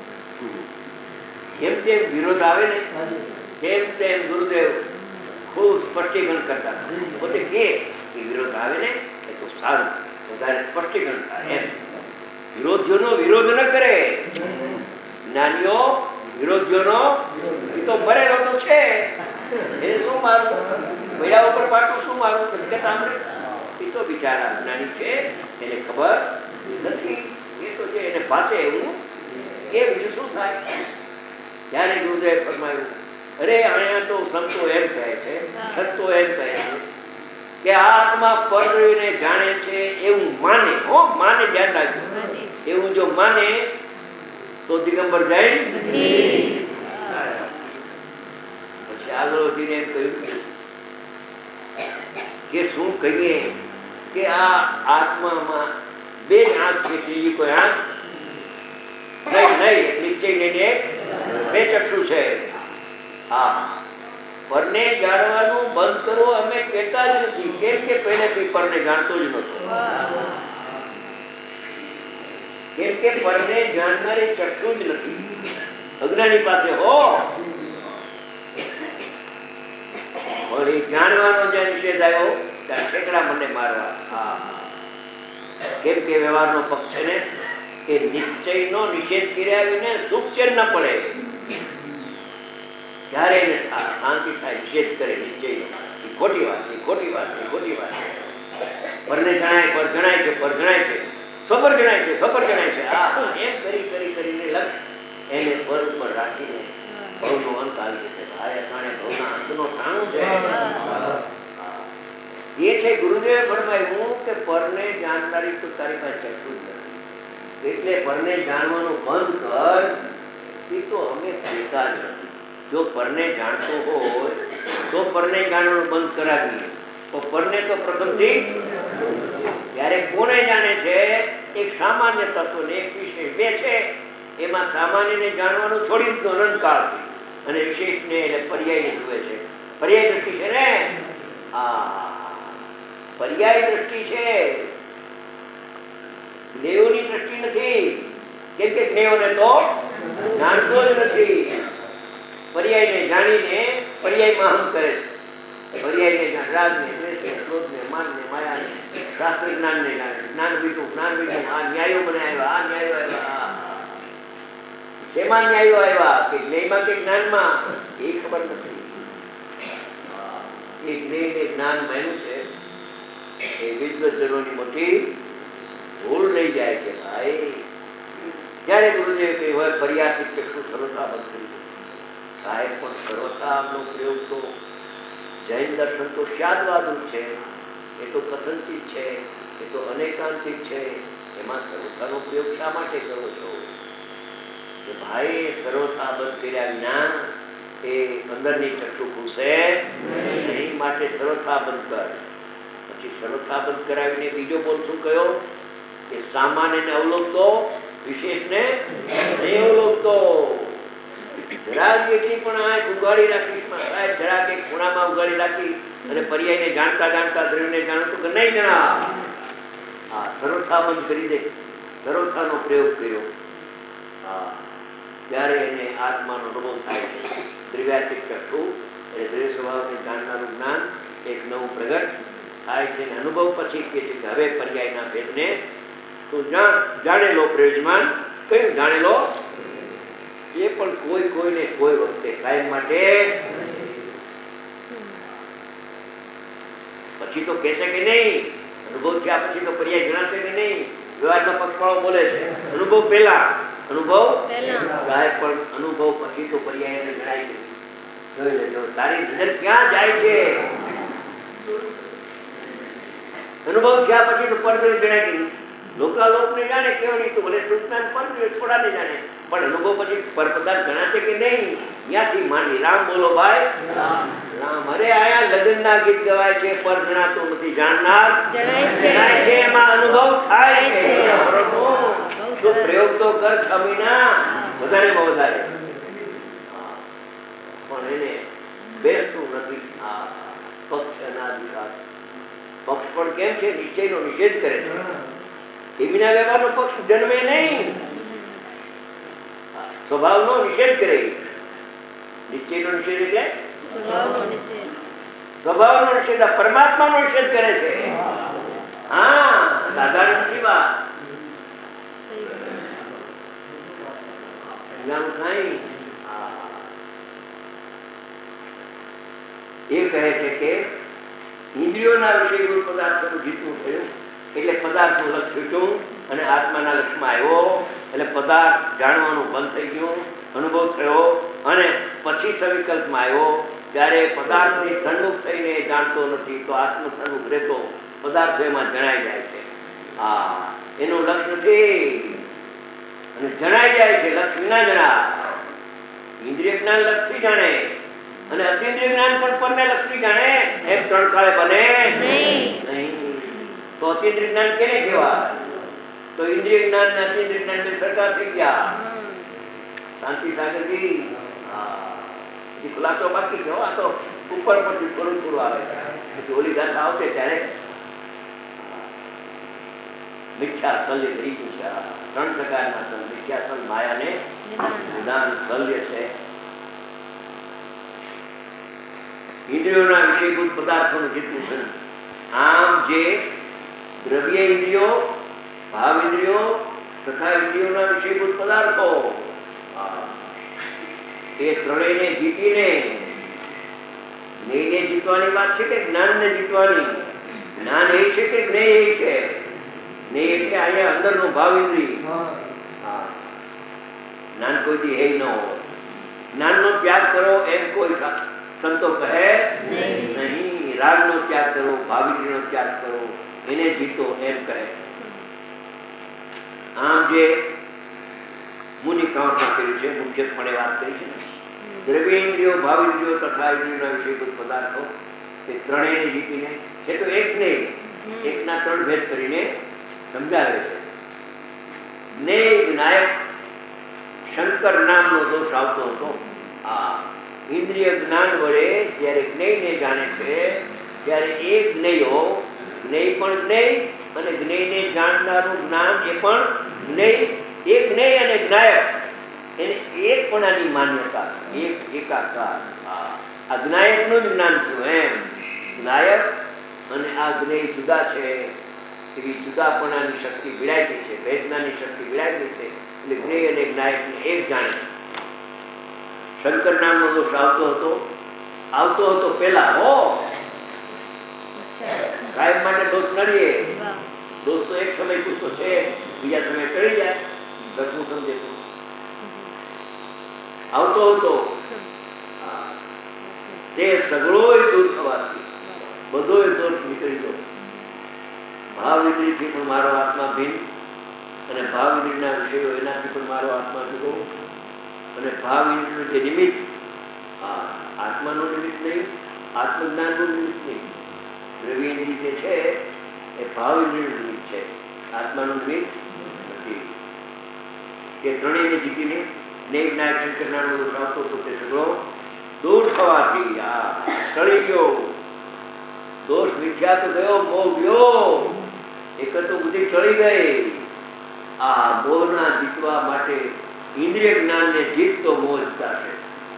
Speaker 2: જેમ તેમ વિરોધ આવે ને તેમ તેમ ગુરુદેવ ખૂબ સ્પષ્ટીકરણ કરતા. પોતે કે વિરોધ આવે ને એ તો સારું, વધારે સ્પષ્ટીકરણ થાય એમ. વિરોધીઓનો વિરોધ ન કરે. જ્ઞાનીઓ વિરોધીઓનો એ તો મરેલો તો છે, એને શું મારું? પૈડા ઉપર પાટું શું મારું? કે સાંભળે એ તો બિચારા અજ્ઞાની છે, એને ખબર નથી. એ તો જે એને ભાષે એવું એ બીજું શું થાય. ત્યારે ગુરુદેવ ફરમાયું, અરે અહીંયા તો સંતો એમ કહે છે, સંતો એમ કહે છે કે આત્મા પરને જાણે છે એવું માને. હો, માને, ધ્યાન રાખજો. એવું જો માને તો દિગંબર જાય. પછી આગળ એમ કહ્યું કે શું કહીએ કે આ આત્મામાં બે જ આંખ છે, ત્રીજી કોઈ આંખ નહીં. નહીં નિશ્ચય લઈને બે ચક્ષુ છે. હા, પરને જાણવાનું બંધ કરો અમે કહેતા જ નથી. કેમ કે પહેલેથી પરને જાણતો જ નતો. કેમ કે પરને જાણનારી ચક્ષુ જ નથી. અજ્ઞાની પાસે હો, પણ એ જાણવાનો જે નિષેધ આવ્યો ત્યાં ઠેકડા મને મારવા. હા, કેમ કે વ્યવહારનો પક્ષ છે ને કે નિશ્ચયનો નિષેધ કર્યા વિને સુખ ચેન ન પડે. ત્યારે એને શાંતિ થાય. નિષેધ કરે નિશ્ચયનો, એ ખોટી વાત, એ ખોટી વાત, એ ખોટી વાત. પરને જણાય, પર જણાય છે, પર જણાય છે, સબર જણાય છે, સબર જણાય છે. આ એમ કરી કરી કરીને લક્ષ એને પર ઉપર રાખીને ભવનો અંત આવી જશે. ભાઈ અટાણે ભવના અંતનો ઠાણું છે. એ છે ગુરુદેવે ફરમાયું કે પરને જાણકારી તો તારી પાસે ચક્ષુ જ નથી, એટલે પરને જાણવાનું બંધ કર. એ તો અમે કહેતા જ નથી. જો પરને જાણતો હોય તો પરને જાણવાનું બંધ કરાવીએ તો પરને તો પ્રથમથી ત્યારે કોને જાણે છે. એક સામાન્ય તત્વ ને એક વિશેષ બે છે. એમાં સામાન્યને જાણવાનું છોડી દીધું અનંતકાળ, અને વિશેષને એટલે પર્યાયને જુએ છે. પર્યાય દ્રષ્ટિ છે ને, આ પર્યાય દ્રષ્ટિ છે, જ્ઞેયોની દ્રષ્ટિ નથી. કેમ કે જ્ઞેયોને તો જાણતો જ નથી. પર્યાયને જાણીને પર્યાયમાં હમ કરે છે. પર્યાયને જાણ, રાગને, દ્વેષને, ક્રોધને, માનને, માયાને, શાસ્ત્ર જ્ઞાનને જાણે. જ્ઞાન બીજું, જ્ઞાન બીજું. આ ન્યાયો મને આવ્યા, આ ન્યાયો આવ્યા. શેમાં ન્યાયો આવ્યા? કે જ્ઞેયમાં કે જ્ઞાનમાં? એ ખબર નથી. એ જ્ઞેયને જ્ઞાન માન્યું છે એ વિદ્વજનોની મોટી ભૂલ રહી જાય છે. ભાઈ જ્યારે ગુરુદેવ કહે હોય પર્યાપ્ત ચક્ષુ સર્વતા બંધ કરી દો. સાહેબ પણ સર્વતાનો પ્રયોગ તો જૈન દર્શન તો શાદવાદું છે, એ તો કથનથી છે, એ તો અનેકાંતિક છે. એમાં સર્વતાનો પ્રયોગ શા માટે કરો છો? કે ભાઈ સર્વતા બંધ કર્યા વિના એ અંદરની ચક્ષુ ખુલશે નહીં. માટે સર્વતા બંધ કર. પછી સર્વતા બંધ કરાવીને બીજો બોલ શું કયો કે સામાન્યને અવલોકતો, વિશેષને નહીં અવલોકતો. જરાક એટલી પણ આંખ ઉગાડી રાખી, સાહેબ જરાક એક ખૂણામાં ઉગાડી રાખી અને પર્યાયને જાણતા જાણતા દ્રવ્યને જાણતું કે નહીં જણા. હા, સર્વથા બંધ કરી દે. સર્વથાનો પ્રયોગ કર્યો. હા, ત્યારે એને આત્માનો અનુભવ થાય છે. દ્રવ્યાત્મિક ચક્ષુ એટલે દ્રવ્ય સ્વભાવને જાણનારું જ્ઞાન એક નવું પ્રગટ થાય છે. અનુભવ પછી કે છે કે હવે પર્યાયના ભેદને તું જાણ. જાણેલો પ્રયોજમાન કયું જાણેલો? એ પણ કોઈ કોઈને કોઈ વખતે કાયમ માટે. પછી તો કહેશે કે નહીં, અનુભવ થયા પછી તો પર્યાય જણાશે કે નહીં. વ્યવહારના પક્ષપાળો બોલે છે અનુભવ પહેલા, અનુભવ સાહેબ પણ અનુભવ પછી તો પર્યાય એને જણાય છે. જોઈ લેજો તારી નજર ક્યાં જાય છે. અનુભવ થયા પછી તો પરદ્રવ્ય જણાય કે નહીં. લોકાલોક ને જાણે કેવડી તો ભલે સૂચના પરદ્રવ્ય થોડાને જાણે, પણ અનુભવ પછી પરપદાર્થ ગણાશે કે નહીં. ત્યાંથી માંડી રામ બોલો ભાઈ રામ. અરે આયા લગ્ન ના ગીત ગવાય છે, પર જણાતું નથી, જાણનાર જણાય છે. એમાં અનુભવ થાય છે. તો પ્રયોગ તો કર ખમીના વધારેમાં વધારે, પણ એને બેસતું નથી. આ પક્ષ અનાધિકાર પક્ષ પણ કેમ છે? નિશ્ચયનો નિષેધ કરે છે. એ વિના વ્યવહારનો પક્ષ જન્મે નહીં. સ્વભાવનો નિષેધ કરે. નિશ્ચયનો નિષેધ એટલે સ્વભાવનો નિષેધ, પરમાત્માનો નિષેધ કરે છે. હા, સાધારણ નથી વાત. એ કહે છે કે ઇન્દ્રિયોના વિષયભૂત પદાર્થોનું જીતવું થયું એટલે પદાર્થનું લક્ષ છૂટ્યું અને આત્માના લક્ષમાં આવ્યો એટલે પદાર્થ જાણવાનું બંધ થઈ ગયું, અનુભવ થયો અને પછી સવિકલ્પમાં આવ્યો ત્યારે પદાર્થની સન્મુખ થઈને જાણતો નથી તો આત્મ સન્મુખ રહેતો પદાર્થો એમાં જણાઈ જાય છે. હા, એનું લક્ષ નથી અને જણાઈ જાય છે, લક્ષ વિના જણા. ઇન્દ્રિય જ્ઞાન લક્ષથી જાણે અને અતિન્દ્રિય જ્ઞાન પણ પરને લક્ષથી જાણે એમ ત્રણ કાળે બને નહીં. તો અતિન્દ્રિય જ્ઞાન કેને કહેવાય? તો ઇન્દ્રિય જ્ઞાન અને અતિન્દ્રિય જ્ઞાન બે સરકાર થઈ ગયા. શાંતિ સાગરજી હા ખુલાસો બાકી છે. આ તો ઉપર પરથી થોડું થોડું આવે પછી ઓલી ગાથા આવશે ત્યારે મિથ્યા સલ્ય થઈ ગયું છે. ત્રણ પ્રકારના સલ, મિથ્યા સલ, માયા ને નિદાન સલ્ય છે. ઇન્દ્રિયોના વિષયભૂત પદાર્થોનું જીતવું છે. આમ જે દ્રવ્ય ઇન્દ્રિયો, ભાવ ઇન્દ્રિયો તથા ઇન્દ્રિયોના વિષયભૂત પદાર્થો એ ત્રણેયને જીતીને જ્ઞેયને જીતવાની વાત છે કે જ્ઞાનને જીતવાની? જ્ઞાન એ છે કે જ્ઞેય એ છે? જ્ઞેય એટલે અહીંયા અંદરનો ભાવ ઇન્દ્રિય. જ્ઞાન કોઈ દી હે ન હોય. જ્ઞાનનો ત્યાગ કરો એમ કોઈ સંતો કહે નહીં. રાગનો ત્યાગ કરો, ભાવ ઇન્દ્રિયનો ત્યાગ કરો, એને જીતો એમ કહે. આમ જે મુનિ કાંઠમાં કર્યું છે, મુખ્યપણે વાત કરી છે દ્રવ્ય ઇન્દ્રિયો, ભાવ ઇન્દ્રિયો તથા ઇન્દ્રિયોના વિષયભૂત પદાર્થો એ ત્રણેયને જીતીને છે તો એક નહીં, એકના ત્રણ ભેદ કરીને સમજાવે છે. જ્ઞેય જ્ઞાયક શંકર નામનો દોષ આવતો હતો. આ ઇન્દ્રિય જ્ઞાન વડે જયારે જ્ઞેયને જાણે છે ત્યારે એ જ્ઞેયો, જ્ઞેય પણ જ્ઞેય અને જ્ઞેયને જાણનારું જ્ઞાન એ પણ જ્ઞેય. એક જ્ઞેય અને જ્ઞાયક એને એકપણાની માન્યતા, એક એકાકાર. આ જ્ઞાયકનું જ જ્ઞાન થયું એમ. જ્ઞાયક અને આ જ્ઞેય જુદા છે એવી જુદાપણાની શક્તિ વિરાયેલી છે, વેદનાની શક્તિ વિરાયેલી છે એટલે જ્ઞેય અને જ્ઞાયકને એક જાણે. શંકર નામનો દોષ આવતો હતો આવતો હતો પેલા હો કાયમ માટે દોષ નડીએ. દોષ તો એક સમય પૂરતો છે, બીજા સમય ટળી જાય. ઘટવું સમજે તો આવતો હતો તે સગળો દૂર થવાથી બધો દોષ નીકળી ગયો. ભાવ વિદ્રિથી પણ મારો આત્મા ભિન્ન અને ભાવ વિદ્રિના વિષયો એનાથી પણ મારો આત્મા જુદો અને ભાવ વિદ્રિનું જે નિમિત્ત આત્માનું નિમિત્ત નહીં, આત્મજ્ઞાનનું નિમિત્ત નહીં. દ્રવ્ય ઇન્દ્રિય જે છે એ ભાવ ઇન્દ્રિયનું નિમિત્ત છે, આત્માનું નિમિત્ત નથી. કે ત્રણેયને જીતીને જ્ઞેય જ્ઞાયક શંકર નામનો દોષ આવતો હતો તે સગળો દૂર થવાથી આ ટળી ગયો. દોષ મિથ્યા તો ગયો, મોહ ગયો, એક તો બુદ્ધિ ટળી ગઈ. આ મોહના જીતવા માટે ઇન્દ્રિય જ્ઞાનને જીતતો મોહ છે.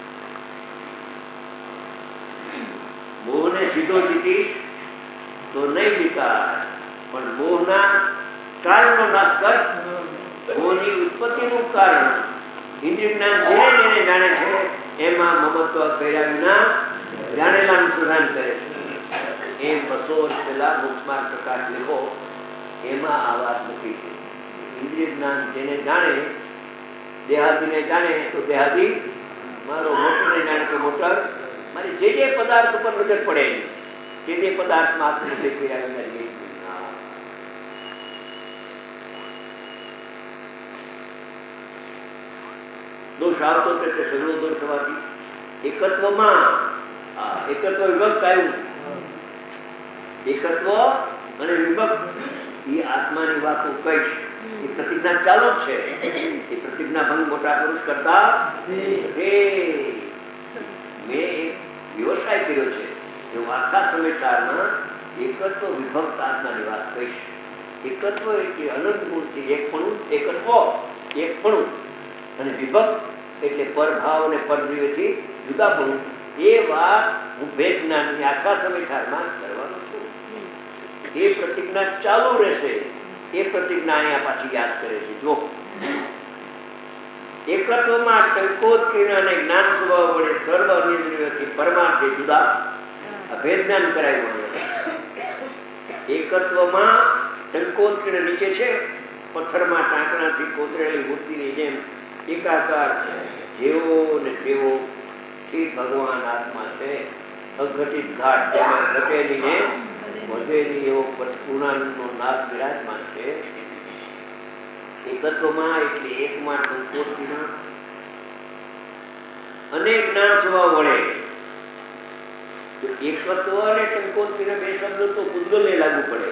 Speaker 2: મોહને સીધો જીતી તો નહીં જીતાય, પણ મોહના કારણનો નાશ કર. મોહની ઉત્પત્તિનું કારણ ઇન્દ્રિય જ્ઞાન જેને જેને જાણે છે એમાં મમત્વ કર્યા વિના જાણેલાનું સુધાન કરે છે. એ બસો વર્ષ પહેલા મુખમાર્ગ પ્રકાશ લેખો એમાં આ વાત નથી. ઇન્દ્રિય જ્ઞાન જેને જાણે, દેહાદીને જાણે તો દેહાદી મારો મોટરને જાણે તો મોટર, મારી જે જે પદાર્થ ઉપર નજર પડે જે જે પદાર્થમાં આત્મનિર્ભર કર્યા વિના દોષ આવતો તે સગળો દોષ થવાથી એકત્વમાં એકત્વ વિભક્ત આવ્યું. એકત્વ અને વિભક્ત એ આત્માની વાત હું કહીશ. એ પ્રતિજ્ઞા ચાલુ જ છે. એ પ્રતિજ્ઞા ભંગ મોટા પુરુષ કરતા મેં એક વ્યવસાય કર્યો છે. હું આખા સમયકાળમાં એકત્વ વિભક્ત આત્માની વાત કહીશ. એકત્વ એટલે અનંત મૂર્તિ, એકપણું, એકત્વ એકપણું અને વિભક્ત એટલે પરભાવ અને પરદ્રવ્યથી જુદાપણું. એ વાત હું ભેદ જ્ઞાનની આખા સમયકાળમાં કરવાનો છું. એ પ્રતિજ્ઞા ચાલુ રહેશે. એ પ્રતિજ્ઞા અહીંયા પાછી યાદ કરે છે. જો એકત્વમાં ટંકોત્કીર્ણ અને જ્ઞાન સ્વભાવ વડે સર્વ અનિન્દ્રિયોથી પરમાર્થે જુદા ભેદ જ્ઞાન કરાવ્યું. એકત્વમાં ટંકોત્રીને નીચે છે, પથ્થરમાં ટાંકણાથી કોતરેલી મૂર્તિની જેમ એકાકાર જેવો ને તેવો શ્રી ભગવાન આત્મા છે. અઘટિત ઘાટ જેમાં ઘટેલી ને વધેલી એવો પૂર્ણાનંદનો નાદ વિરાજમાન છે. એકત્વમાં એટલે એકમાં ટંકોત્રીના અનેક જ્ઞાન સ્વભાવ વડે. એકત્વ અને ટંકોત્રીના બે શબ્દો તો પૂતગલને લાગુ પડે.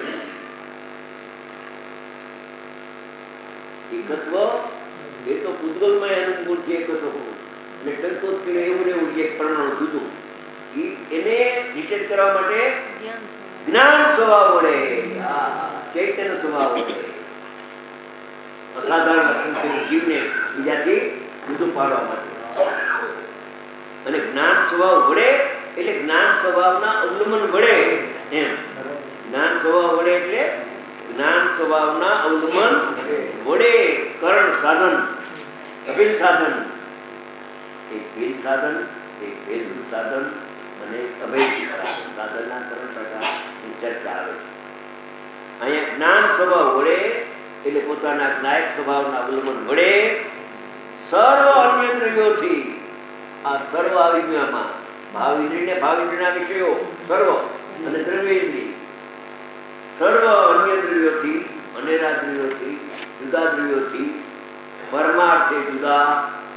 Speaker 2: એકત્વ એ તો પૂતગલમાં અનુકૂળ છે એકત્વ, અને ટંકોત્રીને એવું ને એવું એક પરમાણુ જુદું. એને નિષેધ કરવા માટે જ્ઞાન સ્વભાવ વડે, ચૈતન્ય સ્વભાવ વડે અસાધારણ લક્ષણ જીવને બીજાથી જુદું પાડવા માટે. અને જ્ઞાન સ્વભાવ વડે એટલે જ્ઞાન સ્વભાવના અવલંબન વડે, એમ જ્ઞાન સ્વભાવ વડે એટલે જ્ઞાન સ્વભાવના અવલંબન વડે કરણ સાધન, અભિલ સાધન, એક ભીલ સાધન, એક ભેદરૂપ સાધન અને અભેદરૂપ સાધન. સાધનના ત્રણ પ્રકારની ચર્ચા આવે છે અહીંયા. જ્ઞાન સ્વભાવ વડે એટલે પોતાના જ્ઞાયક સ્વભાવના અવલંબન વડે સર્વ અન્ય દ્રવ્યોથી, આ સર્વ આવી ગયામાં ભાવ ઇન્દ્રિય ને ભાવ ઇન્દ્રિયના વિષયો સર્વ અને દ્રવ્ય ઇન્દ્રિય, સર્વ અન્ય દ્રવ્યોથી, અનેરા દ્રવ્યોથી, જુદા દ્રવ્યોથી, પરમાર્થે જુદા,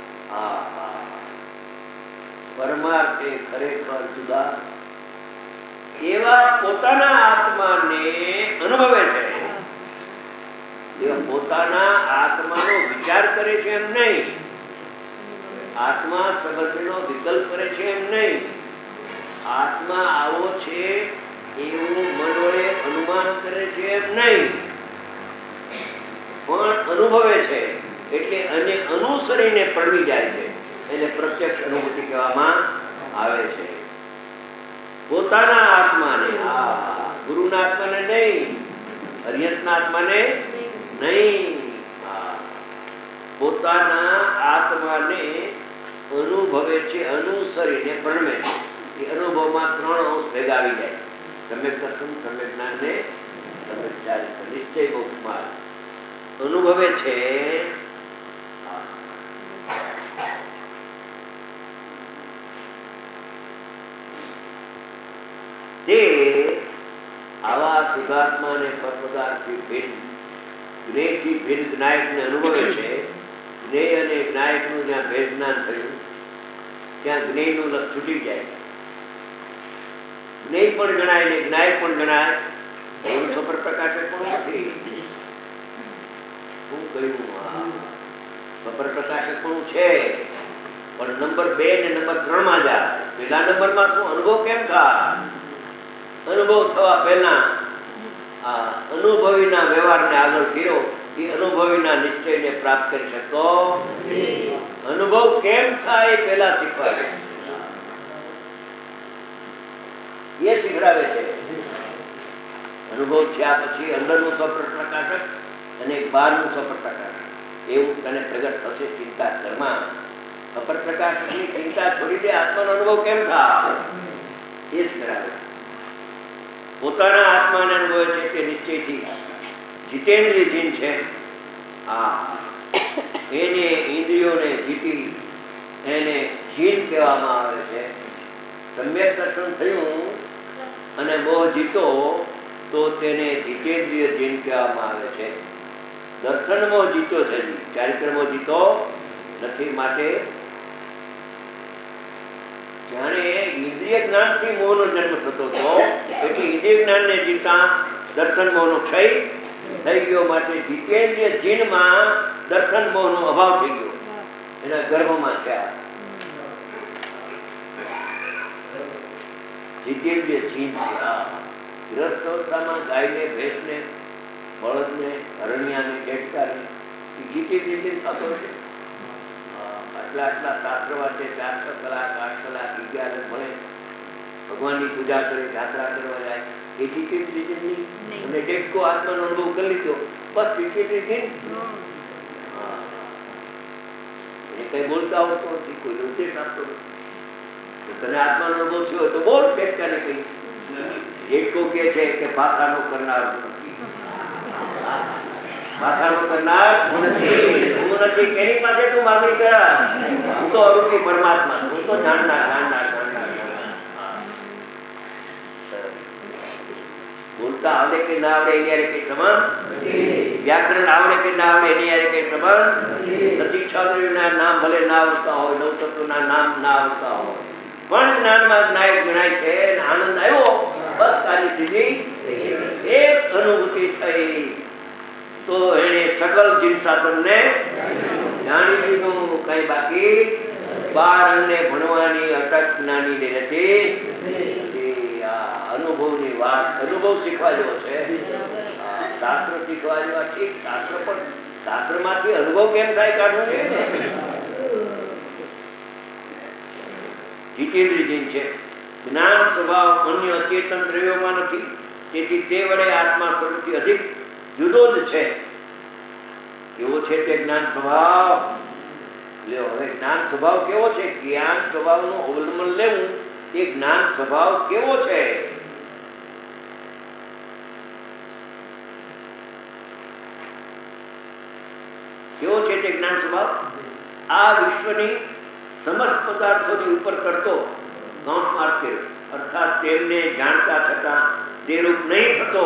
Speaker 2: પરમાર્થે ખરેખર જુદા એવા પોતાના આત્માને અનુભવે છે. પોતાના આત્માનો વિચાર કરે છે એમ નહીં, આત્મા સંબંધનો વિકલ્પ કરે છે એમ નહીં, આત્મા આવો છે એવું મન વડે અનુમાન કરે છે એમ નહીં, પણ અનુભવે છે. એટલે અને અનુસરીને પડવી જાય છે, એને પ્રત્યક્ષ અનુભૂતિ કહેવામાં આવે છે. પોતાના આત્માને, આ ગુરુના આત્માને નહીં, હરિયતના આત્માને નહીં, પોતાના આત્માને અનુભવે છે, અનુસરીને પરમે છે. એ અનુભવમાં ત્રણ અંશ ભેગા આવી જાય: સમ્યક દર્શન, સમ્યક જ્ઞાન ને સમ્યક ચારિત્ર, નિશ્ચય મોક્ષ માર્ગ. અનુભવે છે તે આવા શુદ્ધાત્મા અને પરપદાર્થથી ભિન્ન, જ્ઞેયથી ભિન્ન જ્ઞાયકને અનુભવે છે. જ્ઞેય અને જ્ઞાયકનું જ્યાં ભેદ જ્ઞાન થયું ત્યાં જ્ઞેયનું લક્ષ છૂટી જાય. જ્ઞેય પણ ગણાય ને જ્ઞાયક પણ ગણાય એવું સફર પ્રકાશક પણ નથી. શું કહ્યું? સફર પ્રકાશક પણ છે, પણ નંબર બે ને નંબર ત્રણ માં જાય. પેલા નંબરમાં શું અનુભવ કેમ થાય? અનુભવ થવા પહેલા આ અનુભવીના વ્યવહારને આગળ કર્યો, એ અનુભવીના નિશ્ચયને પ્રાપ્ત કરી શકો. અનુભવ કેમ થાય પેલા શીખવાડે, એ શીખડાવે છે. અનુભવ થયા પછી અંદરનું સ્વપ્ન પ્રકાશક અને બહારનું સ્વપ્ન પ્રકાશક એવું તને પ્રગટ થશે. ચિંતા ઘરમાં અપર પ્રકાશકની ચિંતા છોડી દે, આત્માનો અનુભવ કેમ થાય એ જ કરાવે. પોતાના આત્માને અનુભવે છે તે નિશ્ચયથી જીતેન્દ્રિય જીન છે. આ એને ઇન્દ્રિયોને જીતી એને જીન કહેવામાં આવે છે. સમ્યક દર્શન થયું અને મોહ જીતો તો તેને જીતેન્દ્રિય જીન કહેવામાં આવે છે. દર્શન મોહ જીતો છે, ચારિત્ર મોહ જીતો નથી. માટે જાણે ઇન્દ્રિય જ્ઞાનથી મોહનો જન્મ થતો હતો, એટલે ઇન્દ્રિય જ્ઞાનને જીતા દર્શન મોહનો ક્ષય થઈ ગયો. માટે જીતેન્દ્રિય જીનમાં દર્શન મોહનો અભાવ થઈ ગયો, એના ગર્ભમાં થયા. જીતેન્દ્રિય જીન છે. ગ્રસ્ત અવસ્થામાં ગાયને, ભેંસને, બળદને, હરણિયાને, ડેટકાને જીતેન્દ્રિય જીન થતો છે. આટલા આટલા શાસ્ત્ર વાંચે, ચાર છ કલાક, આઠ કલાક, અગિયાર મળે, ભગવાનની પૂજા કરે, યાત્રા કરવા જાય, એ જીતેન્દ્રિય જીન નહીં. અને ડેટકો આત્માનો અનુભવ કરી લીધો, બસ જીતેન્દ્રિય જીન. એ કઈ બોલતા હોતો નથી, કોઈ નિર્દેશ આપતો નથી. તને આત્માનો અનુભવ થયો તો બોલ, ડેટકાને કઈ એટલું કે છે કે ભાષાનો કરનાર ભાષાનો કરનાર હું નથી. હું નથી કેની પાસે તું માગણી કરા? હું તો અરૂપી પરમાત્મા, હું તો જાણનાર જાણનાર જાણનાર બોલતા આવડે કે ના આવડે એની યારે કઈ સંબંધ, વ્યાકરણ આવડે કે ના આવડે એની યારે કઈ સંબંધ નથી. છાત્રીના નામ ભલે ના આવડતા હોય, નવતત્વના નામ ના આવડતા હોય, પણ જ્ઞાનમાં નાયક ગણાય છે. આનંદ આવ્યો બસ તારી સીધી એક અનુભૂતિ થઈ તો એને સકલ જીવશાસ્ત્રને જાણી લીધું. કઈ બાકી બાર અને ભણવાની અટક જ્ઞાની નથી. અનુભવની વાત, અનુભવ શીખવા જેવો છે. શાસ્ત્ર શીખવા જેવા ઠીક, શાસ્ત્ર પણ શાસ્ત્ર માંથી અનુભવ કેમ થાય કાઢવું છે ને. જીતેન્દ્રજી છે જ્ઞાન સ્વભાવ અન્ય અચેતન દ્રવ્યોમાં નથી, તેથી તે વડે આત્મા સ્વરૂપથી અધિક જુદો જ છે. કેવો છે તે જ્ઞાન સ્વભાવ? લ્યો હવે જ્ઞાન સ્વભાવ કેવો છે? જ્ઞાન સ્વભાવનું અવલંબન લેવું એ જ્ઞાન સ્વભાવ કેવો છે? કેવો છે તે જ્ઞાન સ્વભાવ? આ વિશ્વની સમસ્ત પદાર્થોની ઉપર કરતો કૌંસમાર્થે અર્થાત તેમને જાણતા છતાં તે રૂપ નહીં થતો.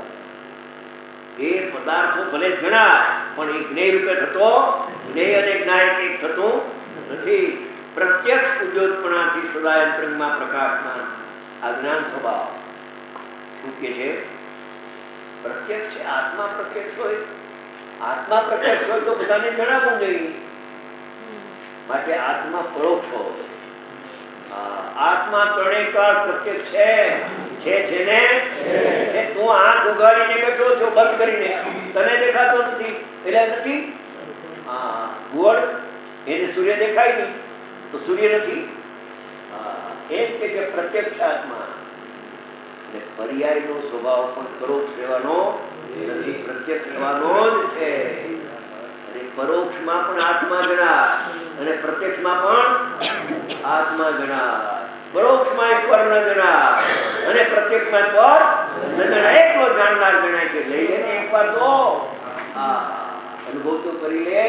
Speaker 2: એ પદાર્થો ભલે જણાય પણ એ જ્ઞેય રૂપે થતો જ્ઞેય અને જ્ઞાય એક થતું નથી. પ્રત્યક્ષ ઉદ્યોગપણાથી સદાય અંતરંગમાં પ્રકાશમાં આ જ્ઞાન સ્વભાવ શું કે છે? પ્રત્યક્ષ છે. આત્મા પ્રત્યક્ષ હોય, આત્મા પ્રત્યક્ષ હોય તો બધાને જણાવવું જોઈએ. માટે આત્મા પરોક્ષ હોય. આત્મા ત્રણેય કાળ પ્રત્યક્ષ છે. છે છે ને તું આંખ ઉગાડીને બેઠો છો બંધ કરીને, તને દેખાતો નથી એટલે નથી. હા ગોળ એને સૂર્ય દેખાય નહીં તો સૂર્ય નથી. એમ કે પ્રત્યક્ષ આત્મા અને પર્યાયનો સ્વભાવ પણ પરોક્ષ રહેવાનો નથી, પ્રત્યક્ષ રહેવાનો જ છે. અને પરોક્ષમાં પણ આત્મા ગણાય અને પ્રત્યક્ષમાં પણ આત્મા ગણાય. પરોક્ષમાં એક પર ન ગણાય અને પ્રત્યક્ષમાં પર ન ગણાય. એકલો જાણનાર ગણાય છે. લઈ લે ને એક વાર તો આ અનુભવ તો કરી લે.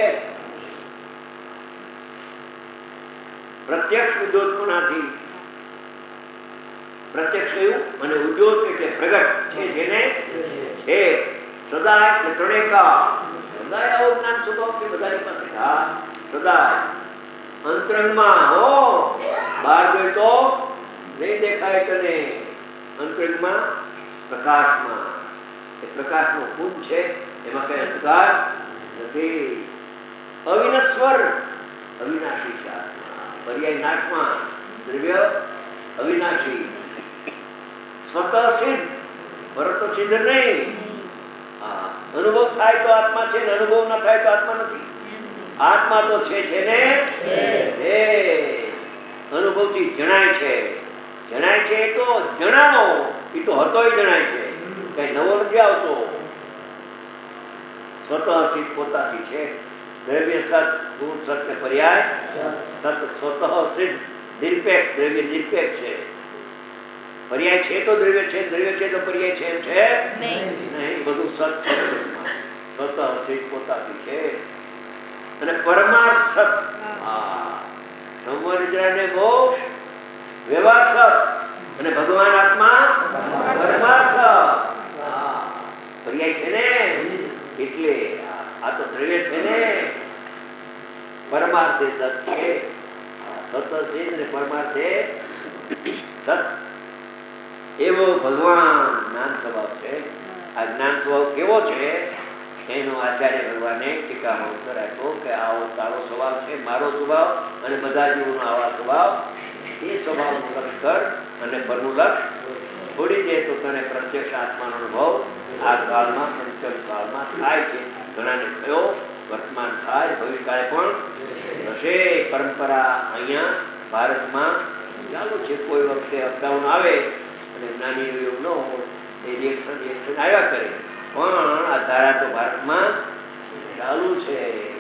Speaker 2: પ્રત્યક્ષ ઉદ્યોગપણાથી પ્રત્યક્ષ થયું અને ઉદ્યોગ એટલે પ્રગટ છે જેને છે સદાય એટલે ત્રણેકા સદાય આવો જ્ઞાન સ્વભાવ છે બધાની પાસે. હા સદાય અંતરંગમાં હો, બહાર ગયો તો નહીં દેખાય તને. અંતરંગમાં પ્રકાશમાં એ પ્રકાશનો કુંજ છે, એમાં કઈ અંધકાર નથી. અવિનશ્વર અવિનાશી છે આત્મા. પર્યાય નાશમાં દ્રવ્ય અવિનાશી. સ્વતઃ સિદ્ધ પરત સિદ્ધ નહીં. અનુભવ થાય તો આત્મા છે ને અનુભવ ના થાય તો આત્મા નથી. આત્મા તો છે છે ને એ અનુભવથી જણાય છે. જણાય છે એ તો જણાનો એ તો હતોય જણાય છે, કઈ નવો નથી આવતો. સ્વતઃ સિદ્ધ પોતાથી છે. દ્રવ્ય સત ગુણ સત્ય પર્યાય સત સ્વતઃ સિદ્ધ નિરપેક્ષ. દ્રવ્ય નિરપેક્ષ છે. પર્યાય છે તો દ્રવ્ય છે, દ્રવ્ય છે તો પર્યાય છે એમ છે નહીં. બધું સત સ્વતઃ સિદ્ધ પોતાથી છે. અને પરમાર્થ સત સંવર્જન મોક્ષ વ્યવહાર સત અને ભગવાન આત્મા પરમાર્થ પર્યાય છે ને. એટલે આ તો દ્રવ્ય છે ને, પરમાર્થે સત છે. સત સિદ્ધ અને પરમાર્થે સત એવો ભગવાન જ્ઞાન સ્વભાવ છે. આ જ્ઞાન સ્વભાવ કેવો છે એનો આચાર્ય ભગવાને ટીકામાં ઉત્તર આપ્યો કે આવો તારો સ્વભાવ છે, મારો સ્વભાવ અને બધા જીવોનો આવા સ્વભાવ. એ સ્વભાવનું લક્ષ કર અને પરનું લક્ષ છોડી દે તો તને પ્રત્યક્ષ આત્માનો અનુભવ આ કાળમાં પંચમ કાળમાં થાય છે. ઘણાને થયો, વર્તમાન થાય, ભવિષ્યકાળે પણ થશે. પરંપરા અહીંયા ભારતમાં ચાલુ છે. કોઈ વખતે અપડાઉન આવે અને નાની એવું ન હોય એ રિએક્શન રિએક્શન આવ્યા કરે, પણ આ ધારા તો ભારતમાં ચાલુ છે.